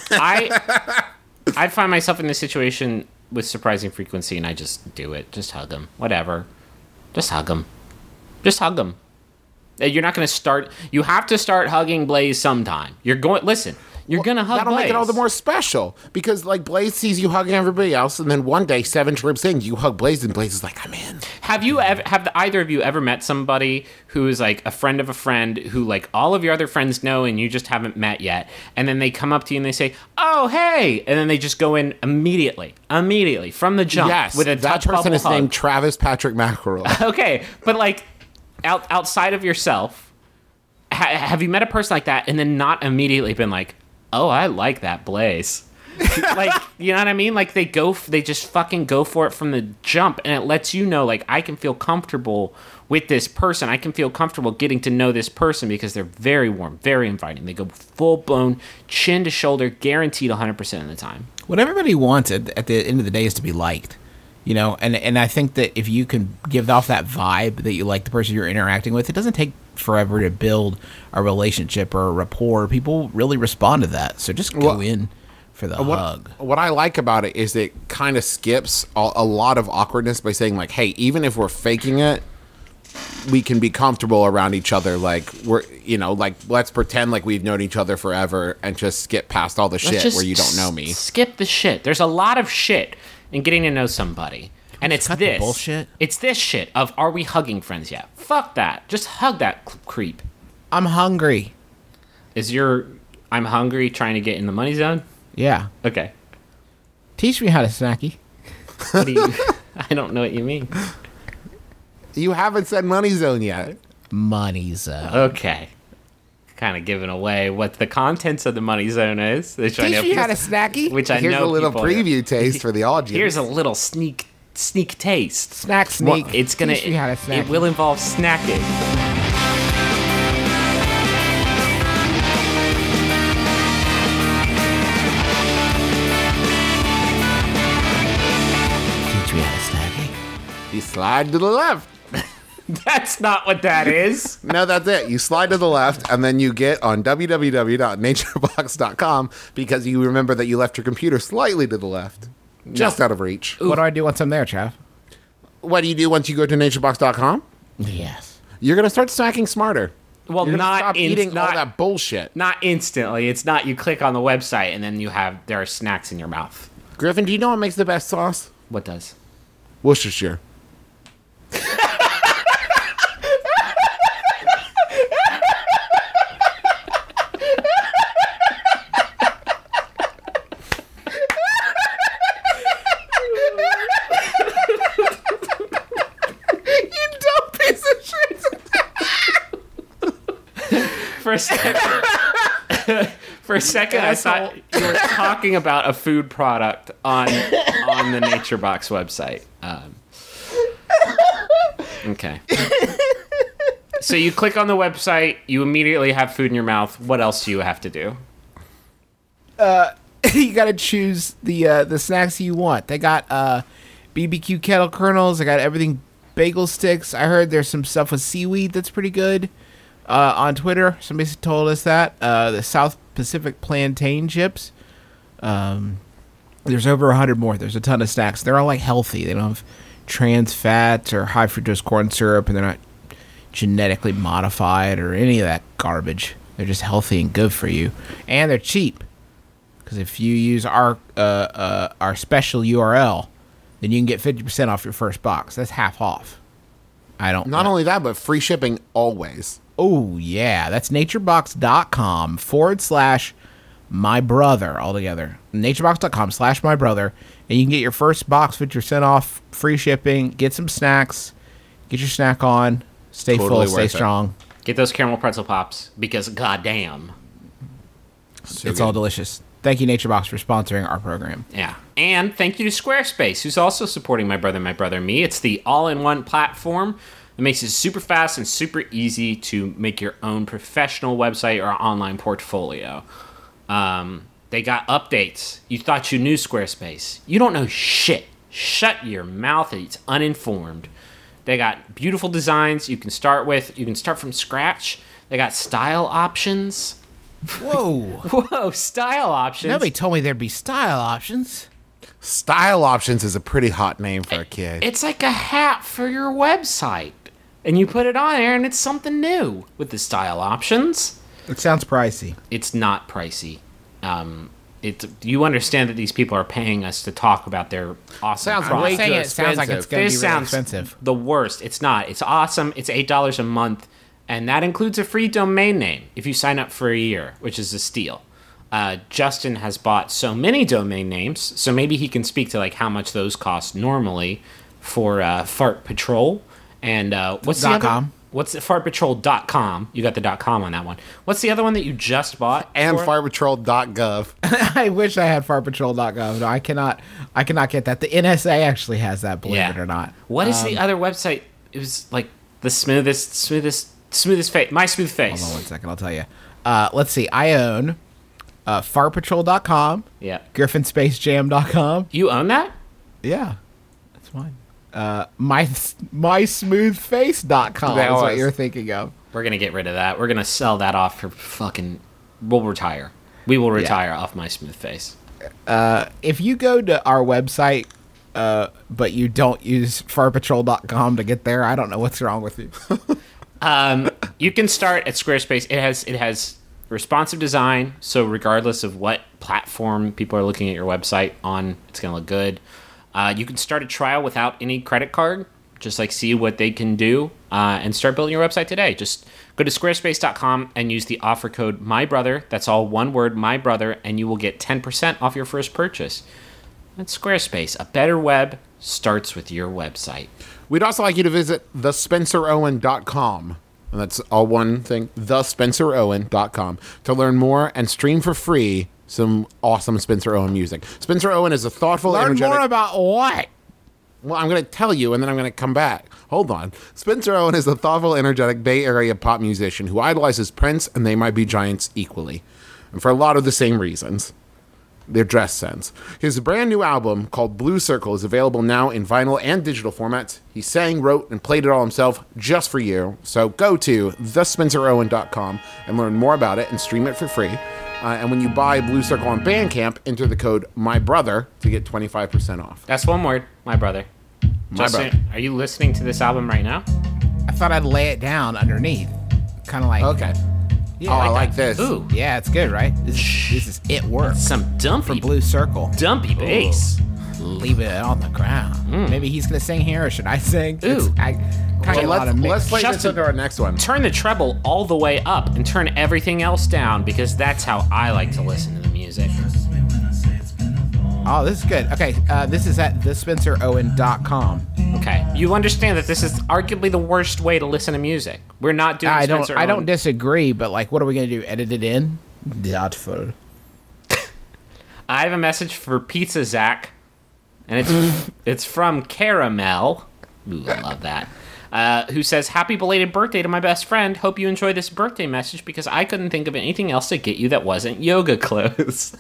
I'd find myself in this situation with surprising frequency, and I just do it. Just hug him. Whatever. Just hug him. Just hug him. You're not going to start. You have to start hugging Blaze sometime. You're going. Listen. You're going to hug That'll Blaze. make it all the more special because, like, Blaze sees you hugging everybody else, and then one day, 7 trips in, you hug Blaze, and Blaze is like, "I'm in." Have either of you ever met somebody who is like a friend of a friend who, like, all of your other friends know and you just haven't met yet, and then they come up to you and they say, "Oh, hey," and then they just go in immediately from the jump Yes, with a that touch person bubble is hug. named Travis Patrick McElroy. Okay, but, like, outside of yourself, have you met a person like that and then not immediately been like, "Oh, I like that Blaze"? Like, you know what I mean? Like, they just fucking go for it from the jump, and it lets you know, like, I can feel comfortable with this person. I can feel comfortable getting to know this person because they're very warm, very inviting. They go full blown chin to shoulder, guaranteed 100% of the time. What everybody wants at the end of the day is to be liked, you know, and I think that if you can give off that vibe that you like the person you're interacting with, it doesn't take forever to build a relationship or a rapport. People really respond to that, so just go in for the hug. What I like about it is it kind of skips a lot of awkwardness by saying, like, hey, even if we're faking it, we can be comfortable around each other. Like, we're, you know, like, let's pretend like we've known each other forever and just skip past all the shit Just where you don't know me. Skip the shit. There's a lot of shit in getting to know somebody. And it's cut the this. bullshit? It's this shit of, are we hugging friends yet? Fuck that. Just hug that creep. I'm hungry. Is your I'm hungry trying to get in the money zone? Yeah. Okay. Teach me how to snacky. What do you I don't know what you mean. You haven't said money zone yet. Money zone. Okay. Kind of giving away what the contents of the money zone is. Which I Teach know, me how to snacky. which I Here's know a little people- preview taste for the audience. Here's a little sneak taste. Snack sneak. It's gonna. Teach me how to snack. It will involve snacking. Teach me how to snacky. You slide to the left. That's not what that is. No, that's it. You slide to the left, and then you get on www.naturebox.com because you remember that you left your computer slightly to the left, just out of reach. What do I do once I'm there, Chav? What do you do once you go to naturebox.com? Yes. You're going to start snacking smarter. Well, You're gonna not stop in, eating not, all that bullshit. not instantly. It's not you click on the website and then there are snacks in your mouth. Griffin, do you know what makes the best sauce? What does? Worcestershire. For a second, I thought you were talking about a food product on the Nature Box website. Okay. So you click on the website, you immediately have food in your mouth. What else do you have to do? You gotta choose the snacks you want. They got BBQ kettle kernels. They got everything bagel sticks. I heard there's some stuff with seaweed that's pretty good. On Twitter, somebody told us that the South Pacific plantain chips. There's over 100 more. There's a ton of snacks. They're all like healthy. They don't have trans fats or high fructose corn syrup, and they're not genetically modified or any of that garbage. They're just healthy and good for you, and they're cheap. Because if you use our special URL, then you can get 50% off your first box. That's half off. I don't. Not only that, but free shipping always. Oh yeah, that's naturebox.com/mybrother altogether. Naturebox.com/mybrother, and you can get your first box 50% off, free shipping. Get some snacks. Get your snack on. Stay Totally full. Stay worth it. strong. Get those caramel pretzel pops because goddamn. It's all delicious. Thank you, NatureBox, for sponsoring our program. Yeah. And thank you to Squarespace, who's also supporting My Brother, Me. It's the all-in-one platform that makes it super fast and super easy to make your own professional website or online portfolio. They got updates. You thought you knew Squarespace. You don't know shit. Shut your mouth. It's uninformed. They got beautiful designs you can start with. You can start from scratch. They got style options. Whoa. Whoa, style options. Nobody told me there'd be style options. Style Options is a pretty hot name for a kid. It's like a hat for your website. And you put it on there and it's something new with the style options. It sounds pricey. It's not pricey. You understand that these people are paying us to talk about their awesome Sounds product. way too It sounds like it's expensive. going to This be really sounds expensive. the worst. It's not. It's awesome. It's $8 a month. And that includes a free domain name if you sign up for a year, which is a steal. Justin has bought so many domain names, so maybe he can speak to like how much those cost normally for Fart Patrol. And what's the other? .com. What's the fartpatrol.com? You got the .com on that one. What's the other one that you just bought? And for it? firepatrol.gov. I wish I had fartpatrol.gov. No, I cannot get that. The NSA actually has that, believe it or not. What is the other website? It was like the smoothest face. My Smooth Face. Hold on 1 second, I'll tell you. Let's see. I own fartpatrol.com, Yeah. griffinspacejam.com. You own that? Yeah, that's mine. MySmoothFace.com That is what was- you're thinking of. We're gonna get rid of that. We're gonna sell that off for fucking. We'll retire. We will retire off My Smooth Face. If you go to our website, but you don't use fartpatrol.com to get there, I don't know what's wrong with you. You can start at Squarespace. It has responsive design, so regardless of what platform people are looking at your website on, it's gonna look good. You can start a trial without any credit card, just like see what they can do, and start building your website today. Just go to squarespace.com and use the offer code MyBrother. That's all one word, MyBrother, and you will get 10% off your first purchase. That's Squarespace. A better web starts with your website. We'd also like you to visit thespencerowen.com. And that's all one thing, thespencerowen.com, to learn more and stream for free some awesome Spencer Owen music. Spencer Owen is a thoughtful, Learn energetic... more about what? Well, I'm going to tell you, and then I'm going to come back. Hold on. Spencer Owen is a thoughtful, energetic Bay Area pop musician who idolizes Prince and They Might Be Giants equally. And for a lot of the same reasons. Their dress sense. His brand new album, called Blue Circle, is available now in vinyl and digital formats. He sang, wrote, and played it all himself just for you. So go to thespencerowen.com and learn more about it and stream it for free. And when you buy Blue Circle on Bandcamp, enter the code MyBrother to get 25% off. That's one word, my brother. Justin, brother. are you listening to this album right now? I thought I'd lay it down underneath. Kind of like... Okay. Yeah, Oh, I like this. Ooh, Yeah, it's good, right? This is it work. some dumpy, Blue Circle. dumpy bass. Leave it on the ground. Maybe he's going to sing here, or should I sing? Ooh. I kind of a lot of mix. Let's play this Justin- into our next one. Turn the treble all the way up and turn everything else down because that's how I like to listen to the music. Oh, this is good. Okay, this is at thespencerowen.com. Okay, you understand that this is arguably the worst way to listen to music. We're not doing. I don't Spencer Owen. disagree, but like, what are we going to do? Edit it in? Doubtful. I have a message for Pizza Zach, and it's from Caramel. Ooh, I love that. Who says, "Happy belated birthday to my best friend. Hope you enjoy this birthday message because I couldn't think of anything else to get you that wasn't yoga clothes."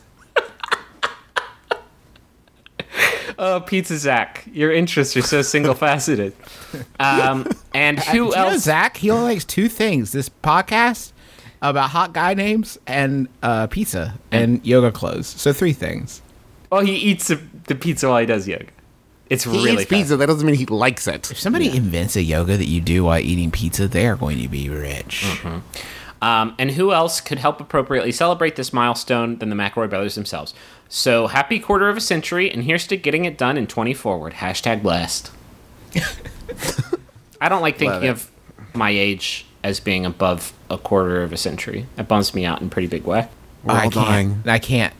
Oh, Pizza Zach, your interests are so single-faceted. And who Do you know else? Zach? He only likes two things: this podcast about hot guy names and pizza and yoga clothes. So 3 things. Oh, he eats the pizza while he does yoga. It's He really eats pizza. That doesn't mean he likes it. If somebody invents a yoga that you do while eating pizza, they are going to be rich. And who else could help appropriately celebrate this milestone than the McElroy brothers themselves? So happy quarter of a century, and here's to getting it done in 20 forward. # blessed. I don't like thinking of my age as being above a quarter of a century. That bums me out in a pretty big way. We're all dying. I can't.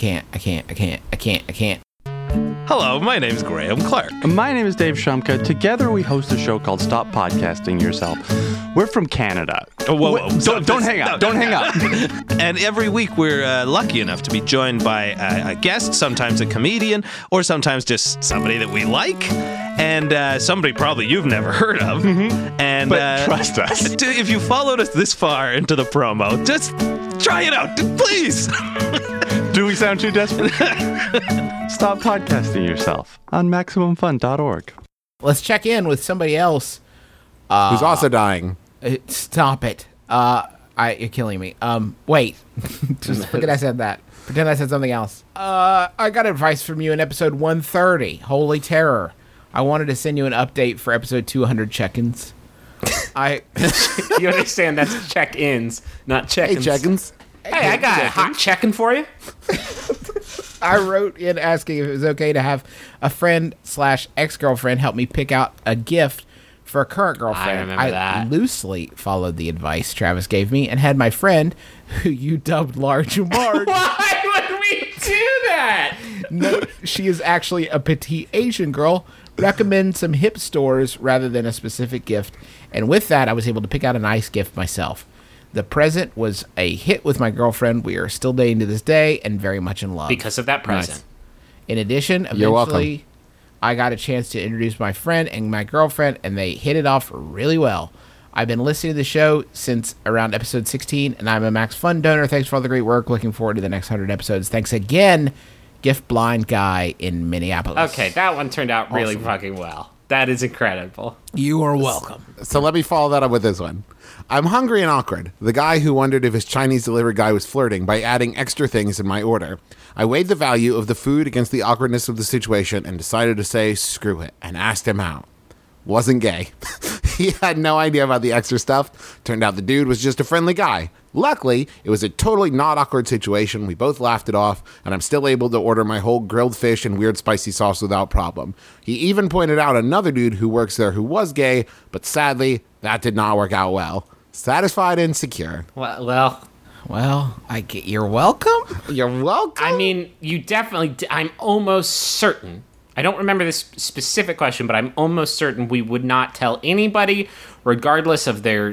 Hello, my name's Graham Clark. My name is Dave Shumka. Together we host a show called Stop Podcasting Yourself. We're from Canada. Oh, whoa. Don't hang up. Don't hang up. And every week we're lucky enough to be joined by a guest, sometimes a comedian, or sometimes just somebody that we like, and somebody probably you've never heard of. And But trust us. If you followed us this far into the promo, just try it out, please. Do we sound too desperate? Stop Podcasting Yourself on MaximumFun.org. Let's check in with somebody else. Who's also dying. Stop it. You're killing me. Wait. Just forget I said that. Pretend I said something else. I got advice from you in episode 130, Holy Terror. I wanted to send you an update for episode 200 check-ins. You understand that's check-ins, not Hey, check-ins. Checkins. Hey, I got a hot check-in for you. I wrote in asking if it was okay to have a friend / ex-girlfriend help me pick out a gift for a current girlfriend. I remember that. Loosely followed the advice Travis gave me and had my friend, who you dubbed Large Marge. Why would we do that? No, she is actually a petite Asian girl. Recommend some hip stores rather than a specific gift. And with that, I was able to pick out a nice gift myself. The present was a hit with my girlfriend. We are still dating to this day and very much in love. Because of that present. In addition, You're eventually, I got a chance to introduce my friend and my girlfriend, and they hit it off really well. I've been listening to the show since around episode 16, and I'm a Max Fun donor. Thanks for all the great work. Looking forward to the next 100 episodes. Thanks again, Gift Blind Guy in Minneapolis. Okay, that one turned out really fucking well. That is incredible. You are welcome. So let me follow that up with this one. I'm hungry and awkward. The guy who wondered if his Chinese delivery guy was flirting by adding extra things in my order. I weighed the value of the food against the awkwardness of the situation and decided to say screw it and asked him out. Wasn't gay. He had no idea about the extra stuff. Turned out the dude was just a friendly guy. Luckily, it was a totally not awkward situation. We both laughed it off, and I'm still able to order my whole grilled fish and weird spicy sauce without problem. He even pointed out another dude who works there who was gay, but sadly, that did not work out well. Satisfied and secure. Well, You're welcome. You're welcome. I mean, you definitely. I'm almost certain. I don't remember this specific question, but I'm almost certain we would not tell anybody, regardless of their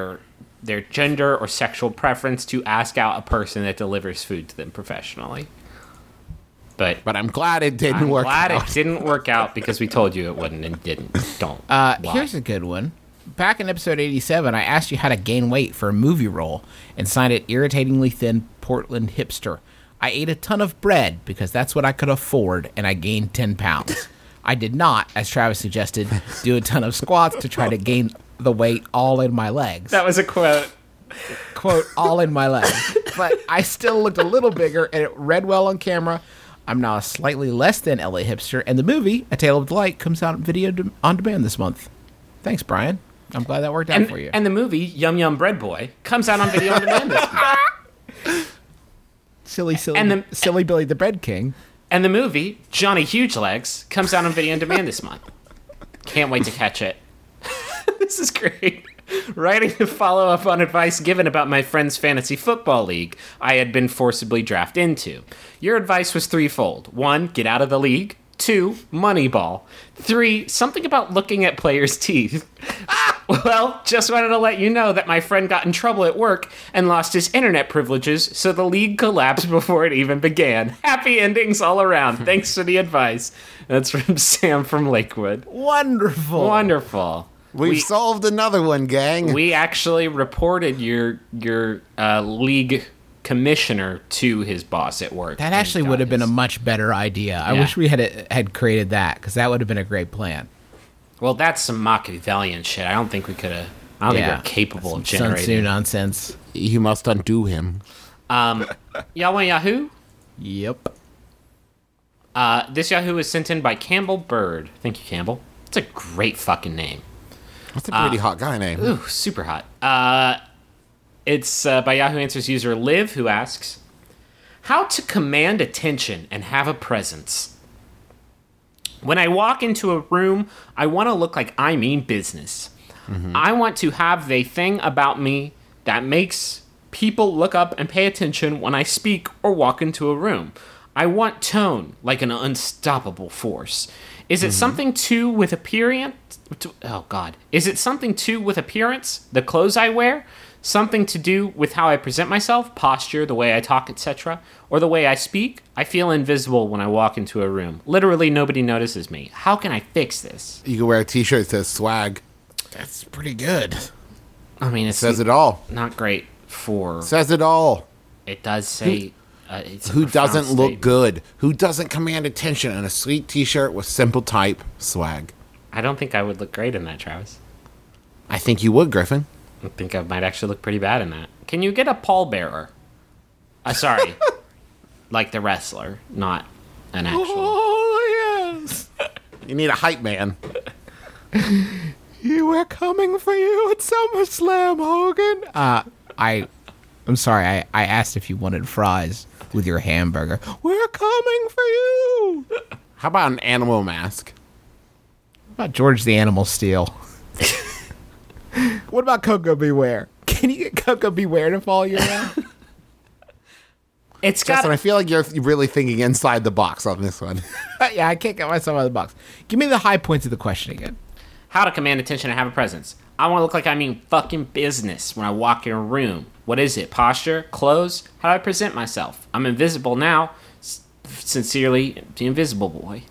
gender or sexual preference, to ask out a person that delivers food to them professionally. But I'm glad it didn't work glad out. it didn't work out because we told you it wouldn't and didn't. Don't. Lie. Here's a good one. Back in episode 87, I asked you how to gain weight for a movie role and signed it irritatingly thin Portland hipster. I ate a ton of bread because that's what I could afford, and I gained 10 pounds. I did not, as Travis suggested, do a ton of squats to try to gain the weight all in my legs. That was a quote. Quote, all in my legs. But I still looked a little bigger, and it read well on camera. I'm now a slightly less than LA hipster, and the movie, A Tale of Delight, comes out on demand this month. Thanks, Brian. I'm glad that worked out for you. And the movie Yum Yum Bread Boy comes out on video on demand this month. Silly Billy the Bread King. And the movie Johnny Huge Legs comes out on video on demand this month. Can't wait to catch it. This is great. Writing to follow up on advice given about my friend's fantasy football league I had been forcibly drafted into. Your advice was threefold. 1, get out of the league. 2, Moneyball. 3, something about looking at players' teeth. Well, just wanted to let you know that my friend got in trouble at work and lost his internet privileges, so the league collapsed before it even began. Happy endings all around. Thanks for the advice. That's from Sam from Lakewood. Wonderful. Wonderful. We've solved another one, gang. We actually reported your league commissioner to his boss at work. That actually would have been a much better idea. I Yeah. wish we had created that, because that would have been a great plan. Well, that's some Machiavellian shit. I don't think we could have. I don't think we're capable of Sun Tzu generating. nonsense. You must undo him. Y'all want Yahoo? Yep. This Yahoo is sent in by Campbell Bird. Thank you, Campbell. It's a great fucking name. That's a pretty hot guy name. Ooh, super hot. It's by Yahoo Answers user Liv, who asks, how to command attention and have a presence. When I walk into a room, I want to look like I mean business. I want to have the thing about me that makes people look up and pay attention when I speak or walk into a room. I want tone, like an unstoppable force. Is it something with appearance? Oh, God. Is it something with appearance, the clothes I wear? Something to do with how I present myself, posture, the way I talk, etc., or the way I speak? I feel invisible when I walk into a room. Literally, nobody notices me. How can I fix this? You can wear a t-shirt that says swag. That's pretty good. I mean, it Says it all. not great for... Says it all. It does say... it's a Who profound doesn't look statement. good? Who doesn't command attention in a sweet t-shirt with simple type swag? I don't think I would look great in that, Travis. I think you would, Griffin. I think I might actually look pretty bad in that. Can you get a pallbearer? Sorry. Like the wrestler, not an actual... Oh, yes. You need a hype man. We're coming for you at SummerSlam, Hogan. I'm sorry. I asked if you wanted fries with your hamburger. We're coming for you. How about an animal mask? What about George the Animal Steel? What about Coco Beware? Can you get Coco Beware to follow you around? It's got... Justin, I feel like you're really thinking inside the box on this one. Yeah, I can't get myself out of the box. Give me the high points of the question again. How to command attention and have a presence. I want to look like I mean fucking business when I walk in a room. What is it? Posture? Clothes? How do I present myself? I'm invisible now. Sincerely, the Invisible Boy.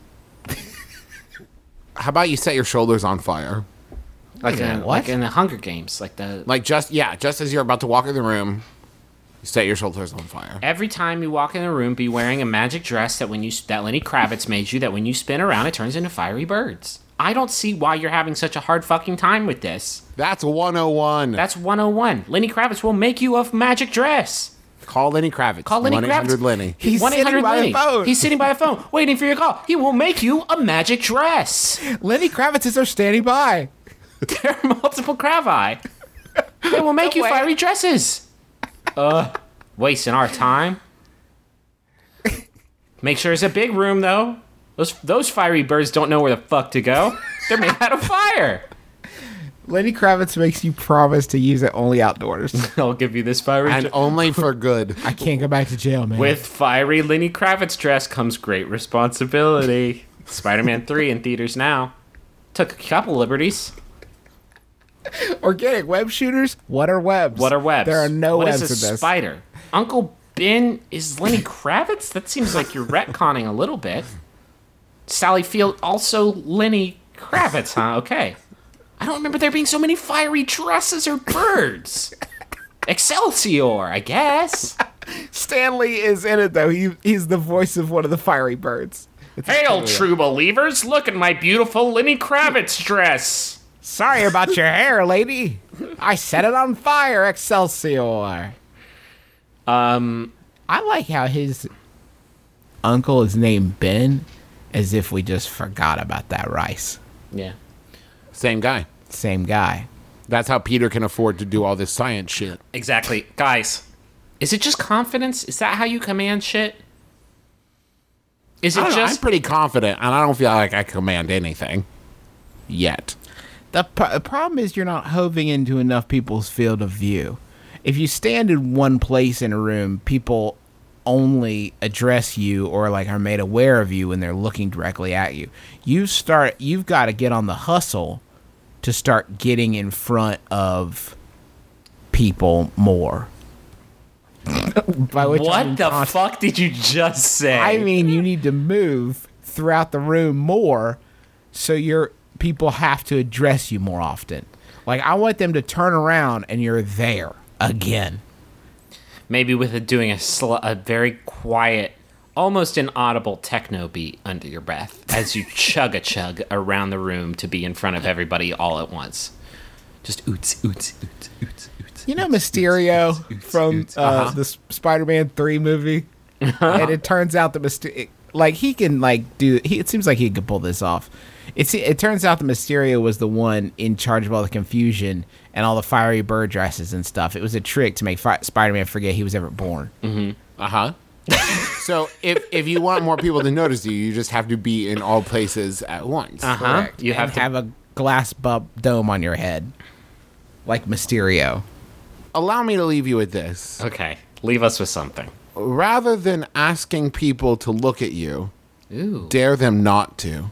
How about you set your shoulders on fire? Like what? in the Hunger Games. Like Just as you're about to walk in the room, you set your shoulders on fire. every time you walk in the room, be wearing a magic dress that that Lenny Kravitz made you, that when you spin around, it turns into fiery birds. I don't see why you're having such a hard fucking time with this. That's 101. That's 101. Lenny Kravitz will make you a magic dress. Call Lenny Kravitz. Call Lenny 1-800 Kravitz. Lenny. He's sitting 1-800 by Lenny. the phone. He's sitting by the phone, waiting for your call. He will make you a magic dress. Lenny Kravitz are standing by. There are multiple Kravi. They will make you way. fiery dresses. Wasting our time. Make sure it's a big room, though. Those fiery birds don't know where the fuck to go. They're made out of fire. Lenny Kravitz makes you promise to use it only outdoors. I'll give you this fiery And dress. only for good. I can't go back to jail, man. With fiery Lenny Kravitz dress comes great responsibility. Spider-Man 3 in theaters now. Took a couple liberties. Organic web shooters? What are webs? What are webs? There are no What webs is a in this. spider? Uncle Ben is Lenny Kravitz? That seems like you're retconning a little bit. Sally Field also Lenny Kravitz, huh? Okay. I don't remember there being so many fiery dresses or birds. Excelsior, I guess. Stanley is in it, though. He's the voice of one of the fiery birds. Hail, true believers! Look at my beautiful Lenny Kravitz dress. Sorry about your hair, lady. I set it on fire, Excelsior. I like how his uncle is named Ben, as if we just forgot about that rice. Yeah. Same guy. Same guy. That's how Peter can afford to do all this science shit. Exactly. Guys, is it just confidence? Is that how you command shit? Is I it don't know, I'm just... pretty confident, and I don't feel like I command anything. Yet. The problem is you're not hoving into enough people's field of view. If you stand in one place in a room, people only address you or like are made aware of you when they're looking directly at you. You've got to get on the hustle to start getting in front of people more. By which I mean What the fuck did you just say? I mean, you need to move throughout the room more, so your people have to address you more often. Like, I want them to turn around and you're there again. Maybe with doing a very quiet, almost inaudible techno beat under your breath as you chug around the room to be in front of everybody all at once. Just oots, oots, oots, oots, oots. You know Mysterio from the Spider-Man 3 movie? And it turns out that Like he can like do. It seems like he could pull this off. It turns out that Mysterio was the one in charge of all the confusion and all the fiery bird dresses and stuff. It was a trick to make Spider-Man forget he was ever born. So if you want more people to notice you, you just have to be in all places at once. Correct. You have and to have a glass dome on your head, like Mysterio. Allow me to leave you with this. Okay, leave us with something. Rather than asking people to look at you, Ooh. dare them not to.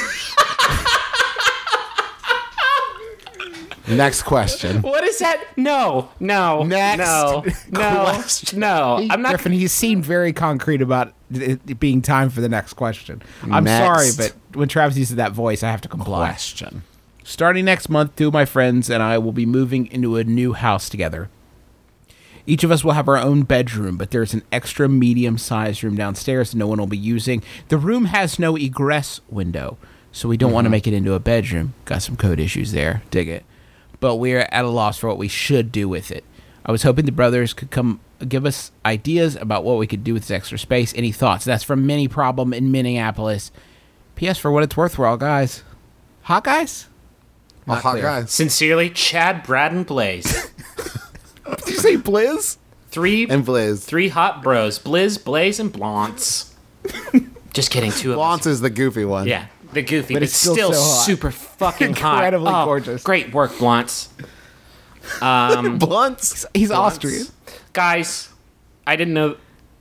Next question. What is that? No. Next question. No. I'm not. Griffin, he seemed very concrete about it being time for the next question. I'm Next sorry, but when Travis uses that voice, I have to comply. Question. Starting next month, 2 of my friends and I will be moving into a new house together. Each of us will have our own bedroom, but there's an extra medium-sized room downstairs that no one will be using. The room has no egress window, so we don't want to make it into a bedroom. Got some code issues there. Dig it. But we're at a loss for what we should do with it. I was hoping the brothers could come give us ideas about what we could do with this extra space. Any thoughts? That's from Mini Problem in Minneapolis. P.S. For what it's worth, we're all guys. Hot guys? Not Hot clear. guys. Sincerely, Chad, Brad, and Blaze. Did you say Blizz? And Blizz. Three hot bros. Blizz, Blaze, and Blance. Just kidding, 2 of us. Blance is the goofy one. Yeah, the goofy, but it's still, still so hot. super fucking hot. Incredibly Oh, gorgeous. Great work, Blance. Blunts. He's Austrian. Guys, I didn't know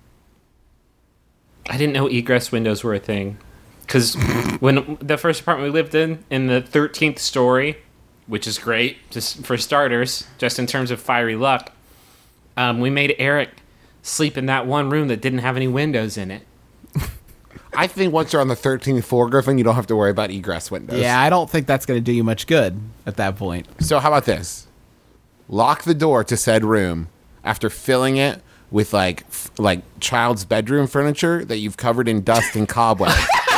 egress windows were a thing. Because when the first apartment we lived in the 13th story, which is great, just for starters, just in terms of fiery luck, we made Eric sleep in that one room that didn't have any windows in it. I think once you're on the 13th floor, Griffin, you don't have to worry about egress windows. Yeah, I don't think that's going to do you much good at that point. So how about this? Lock the door to said room after filling it with like child's bedroom furniture that you've covered in dust and cobwebs.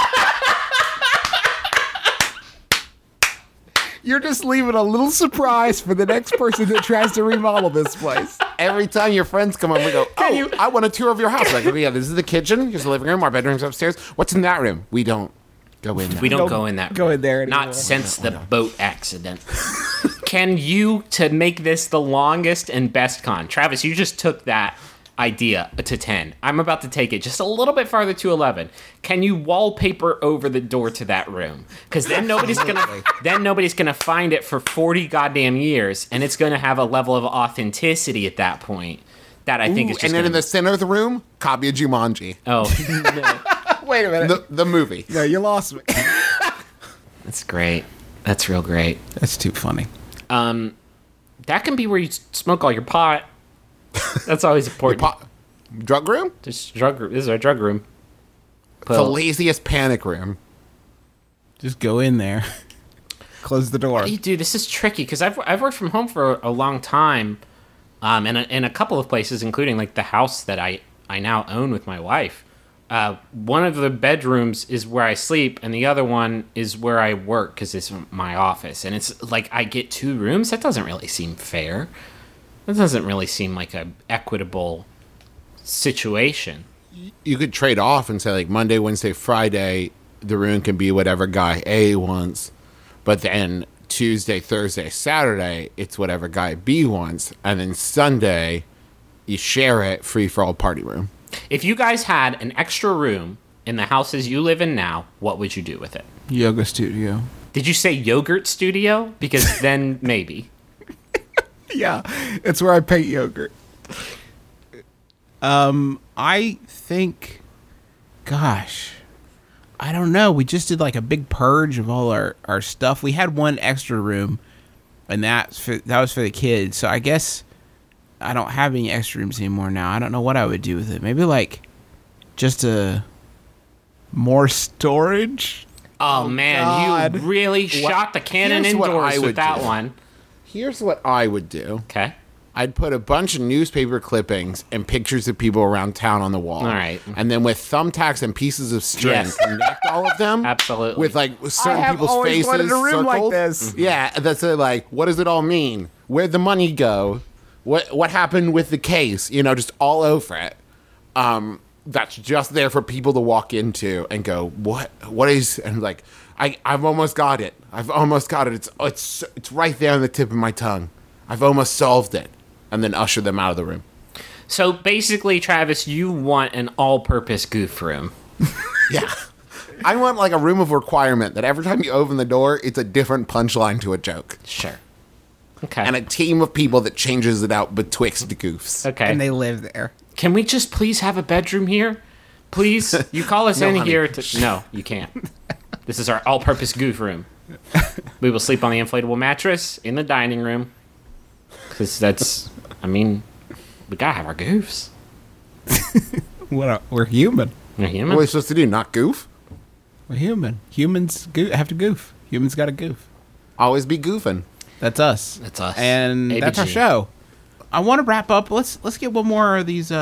You're just leaving a little surprise for the next person that tries to remodel this place. Every time your friends come over, we go, I want a tour of your house. Like, yeah, this is the kitchen. Here's the living room. Our bedroom's upstairs. What's in that room? We don't go in there. We don't go in that go room. in there anymore. Not since the boat accident. Can you, to make this the longest and best con, Travis, you just took that idea to 10. I'm about to take it just a little bit farther to 11. Can you wallpaper over the door to that room? Because then nobody's gonna find it for 40 goddamn years, and it's gonna have a level of authenticity at that point that I think is just. And then gonna in the center of the room, copy of Jumanji. Oh, Wait a minute. The movie. No, you lost me. that's great. That's real great. That's too funny. That can be where you smoke all your pot. That's always important. Drug room? This is our drug room. The laziest panic room. Just go in there. Close the door. Hey, dude, this is tricky because I've worked from home for a long time, and in a couple of places, including like the house that I now own with my wife. One of the bedrooms is where I sleep, and the other one is where I work because it's my office. And it's like I get 2 rooms. That doesn't really seem fair. That doesn't really seem like a equitable situation. You could trade off and say like Monday, Wednesday, Friday, the room can be whatever guy A wants, but then Tuesday, Thursday, Saturday, it's whatever guy B wants, and then Sunday, you share it free for all party room. If you guys had an extra room in the houses you live in now, what would you do with it? Yoga studio. Did you say yogurt studio? Because then maybe. Yeah, it's where I paint yogurt. I think, gosh, I don't know. We just did like a big purge of all our stuff. We had one extra room, and that was for the kids. So I guess I don't have any extra rooms anymore now. I don't know what I would do with it. Maybe like just more storage. Oh man, God. you really shot the cannon Here's what indoors I with would that do. one. Here's what I would do. Okay. I'd put a bunch of newspaper clippings and pictures of people around town on the wall. All right. And then with thumbtacks and pieces of string, Yes. connect all of them. Absolutely. With like certain people's faces wanted a room like circled. this. Yeah, that's it. Like, what does it all mean? Where'd the money go? What happened with the case? You know, just all over it. that's just there for people to walk into and go, what is, and like, I've almost got it. It's right there on the tip of my tongue. I've almost solved it. And then usher them out of the room. So basically, Travis, you want an all-purpose goof room. Yeah. I want like a room of requirement that every time you open the door, it's a different punchline to a joke. Sure. Okay. And a team of people that changes it out betwixt the goofs. Okay. And they live there. Can we just please have a bedroom here? Please? You call us No, in honey. here to... No, you can't. This is our all-purpose goof room. We will sleep on the inflatable mattress in the dining room. Because that's... I mean, we gotta have our goofs. We're human. We're What human. are we supposed to do? Not goof? We're human. Humans have to goof. Humans got to goof. Always be goofing. That's us. That's us. And that's our ABG. show. I want to wrap up. Let's get one more of these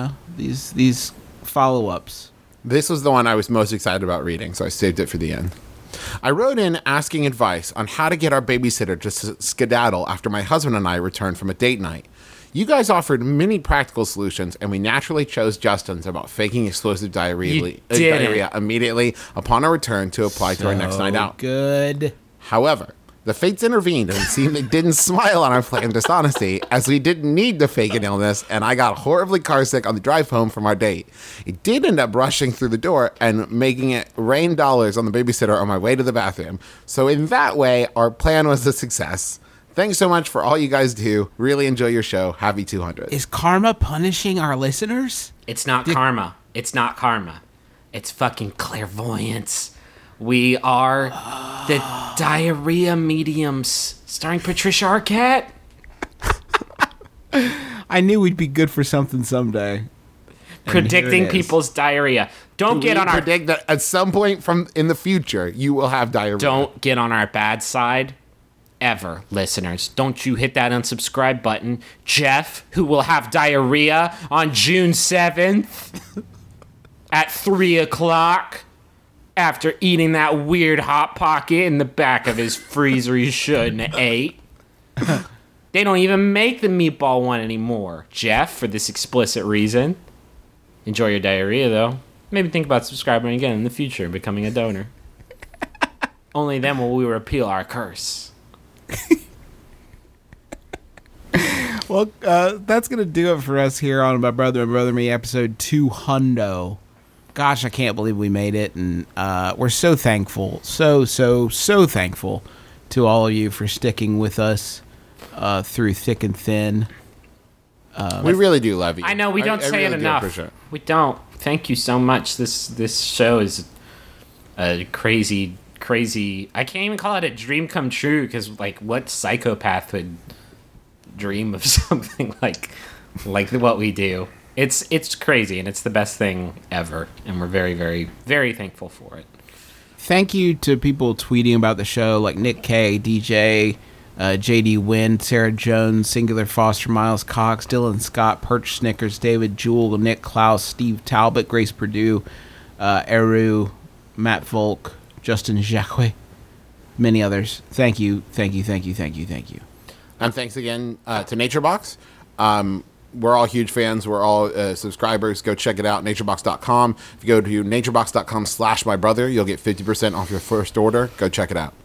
follow-ups. This was the one I was most excited about reading, so I saved it for the end. I wrote in asking advice on how to get our babysitter to skedaddle after my husband and I returned from a date night. You guys offered many practical solutions, and we naturally chose Justin's about faking explosive diarrhea immediately upon our return to apply to our next night out. Good. However, the fates intervened and it seemed they didn't smile on our planned dishonesty, as we didn't need to fake an illness, and I got horribly carsick on the drive home from our date. It did end up rushing through the door and making it rain dollars on the babysitter on my way to the bathroom. So in that way, our plan was a success. Thanks so much for all you guys do. Really enjoy your show. Happy 200. Is karma punishing our listeners? It's not karma. It's not karma. It's fucking clairvoyance. We are the diarrhea mediums, starring Patricia Arquette. I knew we'd be good for something someday. Predicting it is. people's diarrhea. Don't get on our predict that at some point from in the future you will have diarrhea. don't get on our bad side ever, listeners. Don't you hit that unsubscribe button. Jeff, who will have diarrhea on June 7th at 3 o'clock after eating that weird Hot Pocket in the back of his freezer he shouldn't have ate. They don't even make the meatball one anymore, Jeff, for this explicit reason. Enjoy your diarrhea, though. Maybe think about subscribing again in the future and becoming a donor. Only then will we repeal our curse. Well, that's going to do it for us here on My Brother and Brother Me episode 200. Gosh, I can't believe we made it. And we're so thankful, so thankful to all of you for sticking with us through thick and thin. We really do love you. I know we don't say really it do enough. appreciate it. We don't. Thank you so much. This show is a crazy. I can't even call it a dream come true because like what psychopath would dream of something like what we do? It's crazy and it's the best thing ever, and we're very, very, very thankful for it. Thank you to people tweeting about the show like Nick K, DJ, JD Wynn, Sarah Jones, Singular Foster, Miles Cox, Dylan Scott, Perch Snickers, David Jewell, Nick Klaus, Steve Talbot, Grace Purdue, Eru, Matt Volk, Justin Jacque, many others. Thank you. And thanks again to NatureBox. We're all huge fans. We're all subscribers. Go check it out, naturebox.com. If you go to naturebox.com/mybrother, you'll get 50% off your first order. Go check it out.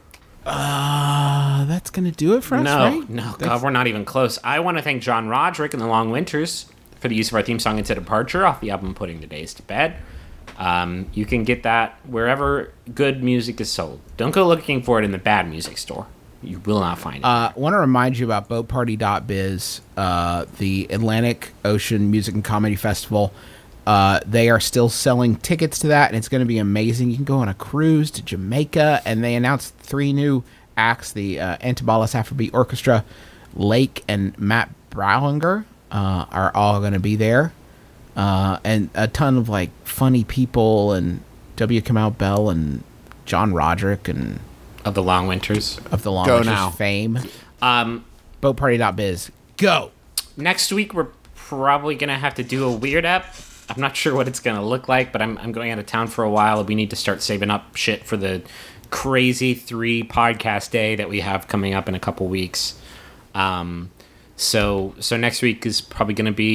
That's going to do it for us, right? No, God, we're not even close. I want to thank John Roderick and the Long Winters for the use of our theme song Into Departure off the album Putting the Days to Bed. You can get that wherever good music is sold. Don't go looking for it in the bad music store. You will not find it. I want to remind you about boatparty.biz, the Atlantic Ocean Music and Comedy Festival. They are still selling tickets to that, and it's going to be amazing. You can go on a cruise to Jamaica, and they announced 3 new acts. The Antibalas Afrobeat Orchestra, Lake, and Matt Browlinger are all going to be there. And a ton of, like, funny people, and W. Kamau Bell, and John Roderick, and... of the Long Winters. of the Long Go Winters now. fame. Boatparty.biz. Go! Next week, we're probably going to have to do a weird ep. I'm not sure what it's going to look like, but I'm going out of town for a while. We need to start saving up shit for the crazy 3 podcast day that we have coming up in a couple weeks. So next week is probably going to be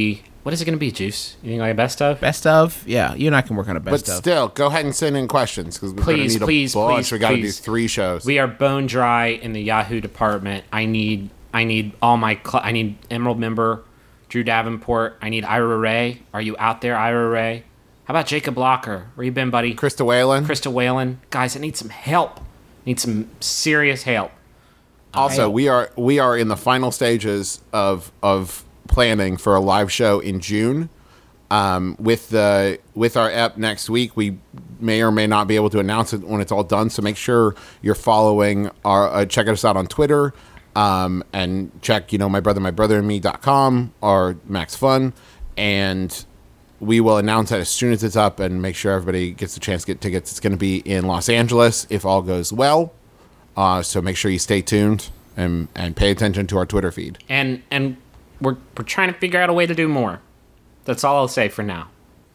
What is it going to be, Juice? You think like a best of? Best of? Yeah, you and I can work on a best But of. still, go ahead and send in questions because we're going to need a bunch. We got to do 3 shows. We are bone dry in the Yahoo department. I need all my I need Emerald member Drew Davenport. I need Ira Ray. Are you out there, Ira Ray? How about Jacob Blocker? Where you been, buddy? Krista Whalen. Krista Whalen. Guys, I need some help. Need some serious help. Also, we are in the final stages of planning for a live show in June. With our ep next week, we may or may not be able to announce it when it's all done. So make sure you're following our check us out on Twitter, and check mybrotherandme.com or Max Fun, and we will announce that as soon as it's up and make sure everybody gets a chance to get tickets. It's going to be in Los Angeles if all goes well. So make sure you stay tuned and pay attention to our Twitter feed. And we're trying to figure out a way to do more. That's all I'll say for now.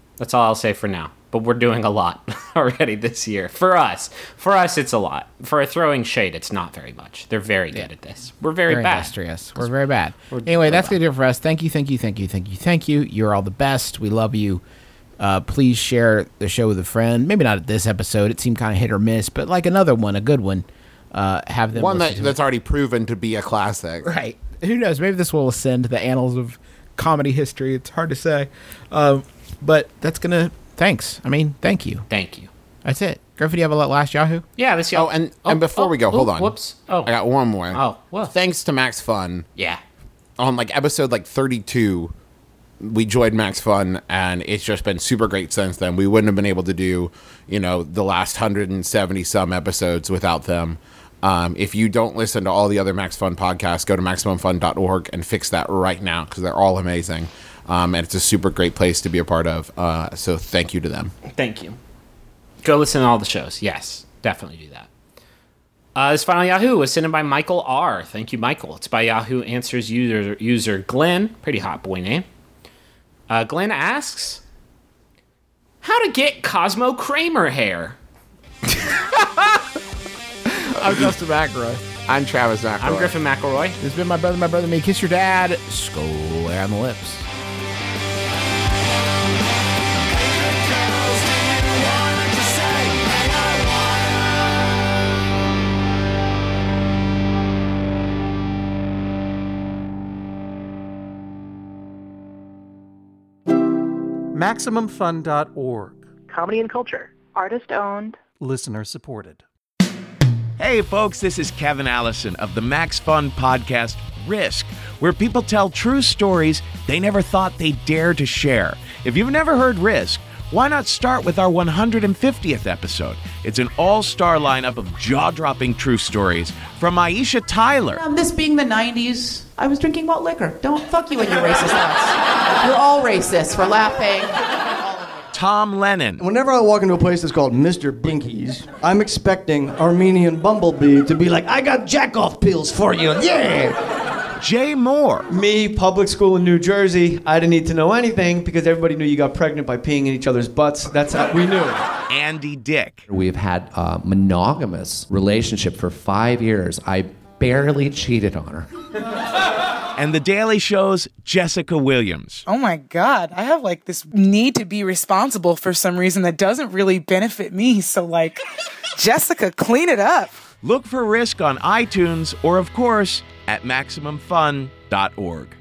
But we're doing a lot already this year. For us, it's a lot. For a throwing shade, it's not very much. They're very good at this. We're very bad. Industrious. We're very bad. Anyway, that's going to do it for us. Thank you. You're all the best. We love you. Please share the show with a friend. Maybe not at this episode. It seemed kind of hit or miss, but like another one, a good one. Have them one listen to that's already proven to be a classic. Right. Who knows? Maybe this will ascend to the annals of comedy history. It's hard to say. But that's going to... Thanks. Thank you. Thank you. That's it. Griffin, do you have a last Yahoo? Yeah, this Yahoo. And before we go, hold on. Whoops. Oh. I got one more. Oh, what? Thanks to Max Fun. Yeah. On episode 32, we joined Max Fun, and it's just been super great since then. We wouldn't have been able to do, the last 170 some episodes without them. If you don't listen to all the other Max Fun podcasts, go to MaximumFun.org and fix that right now because they're all amazing. And it's a super great place to be a part of. So thank you to them. Thank you. Go listen to all the shows. Yes, definitely do that. This final Yahoo was sent in by Michael R. Thank you, Michael. It's by Yahoo Answers user Glenn. Pretty hot boy name. Glenn asks, how to get Cosmo Kramer hair? I'm Justin McElroy. I'm Travis McElroy. I'm Griffin McElroy. This has been my brother, me. Kiss your dad. Square on the lips. MaximumFun.org. Comedy and culture. Artist owned. Listener supported. Hey folks, this is Kevin Allison of the Max Fun podcast Risk, where people tell true stories they never thought they'd dare to share. If you've never heard Risk, why not start with our 150th episode? It's an all-star lineup of jaw-dropping true stories from Aisha Tyler. This being the 90s, I was drinking malt liquor. Don't fuck you and your racist thoughts. You're all racist for laughing. Tom Lennon. Whenever I walk into a place that's called Mr. Binkies, I'm expecting Armenian Bumblebee to be like, I got jack-off pills for you, yeah! Jay Moore. Me, public school in New Jersey, I didn't need to know anything because everybody knew you got pregnant by peeing in each other's butts. That's how we knew. Andy Dick. We've had a monogamous relationship for 5 years. I barely cheated on her. And The Daily Show's Jessica Williams. Oh my God, I have this need to be responsible for some reason that doesn't really benefit me. So Jessica, clean it up. Look for Risk on iTunes or, of course, at MaximumFun.org.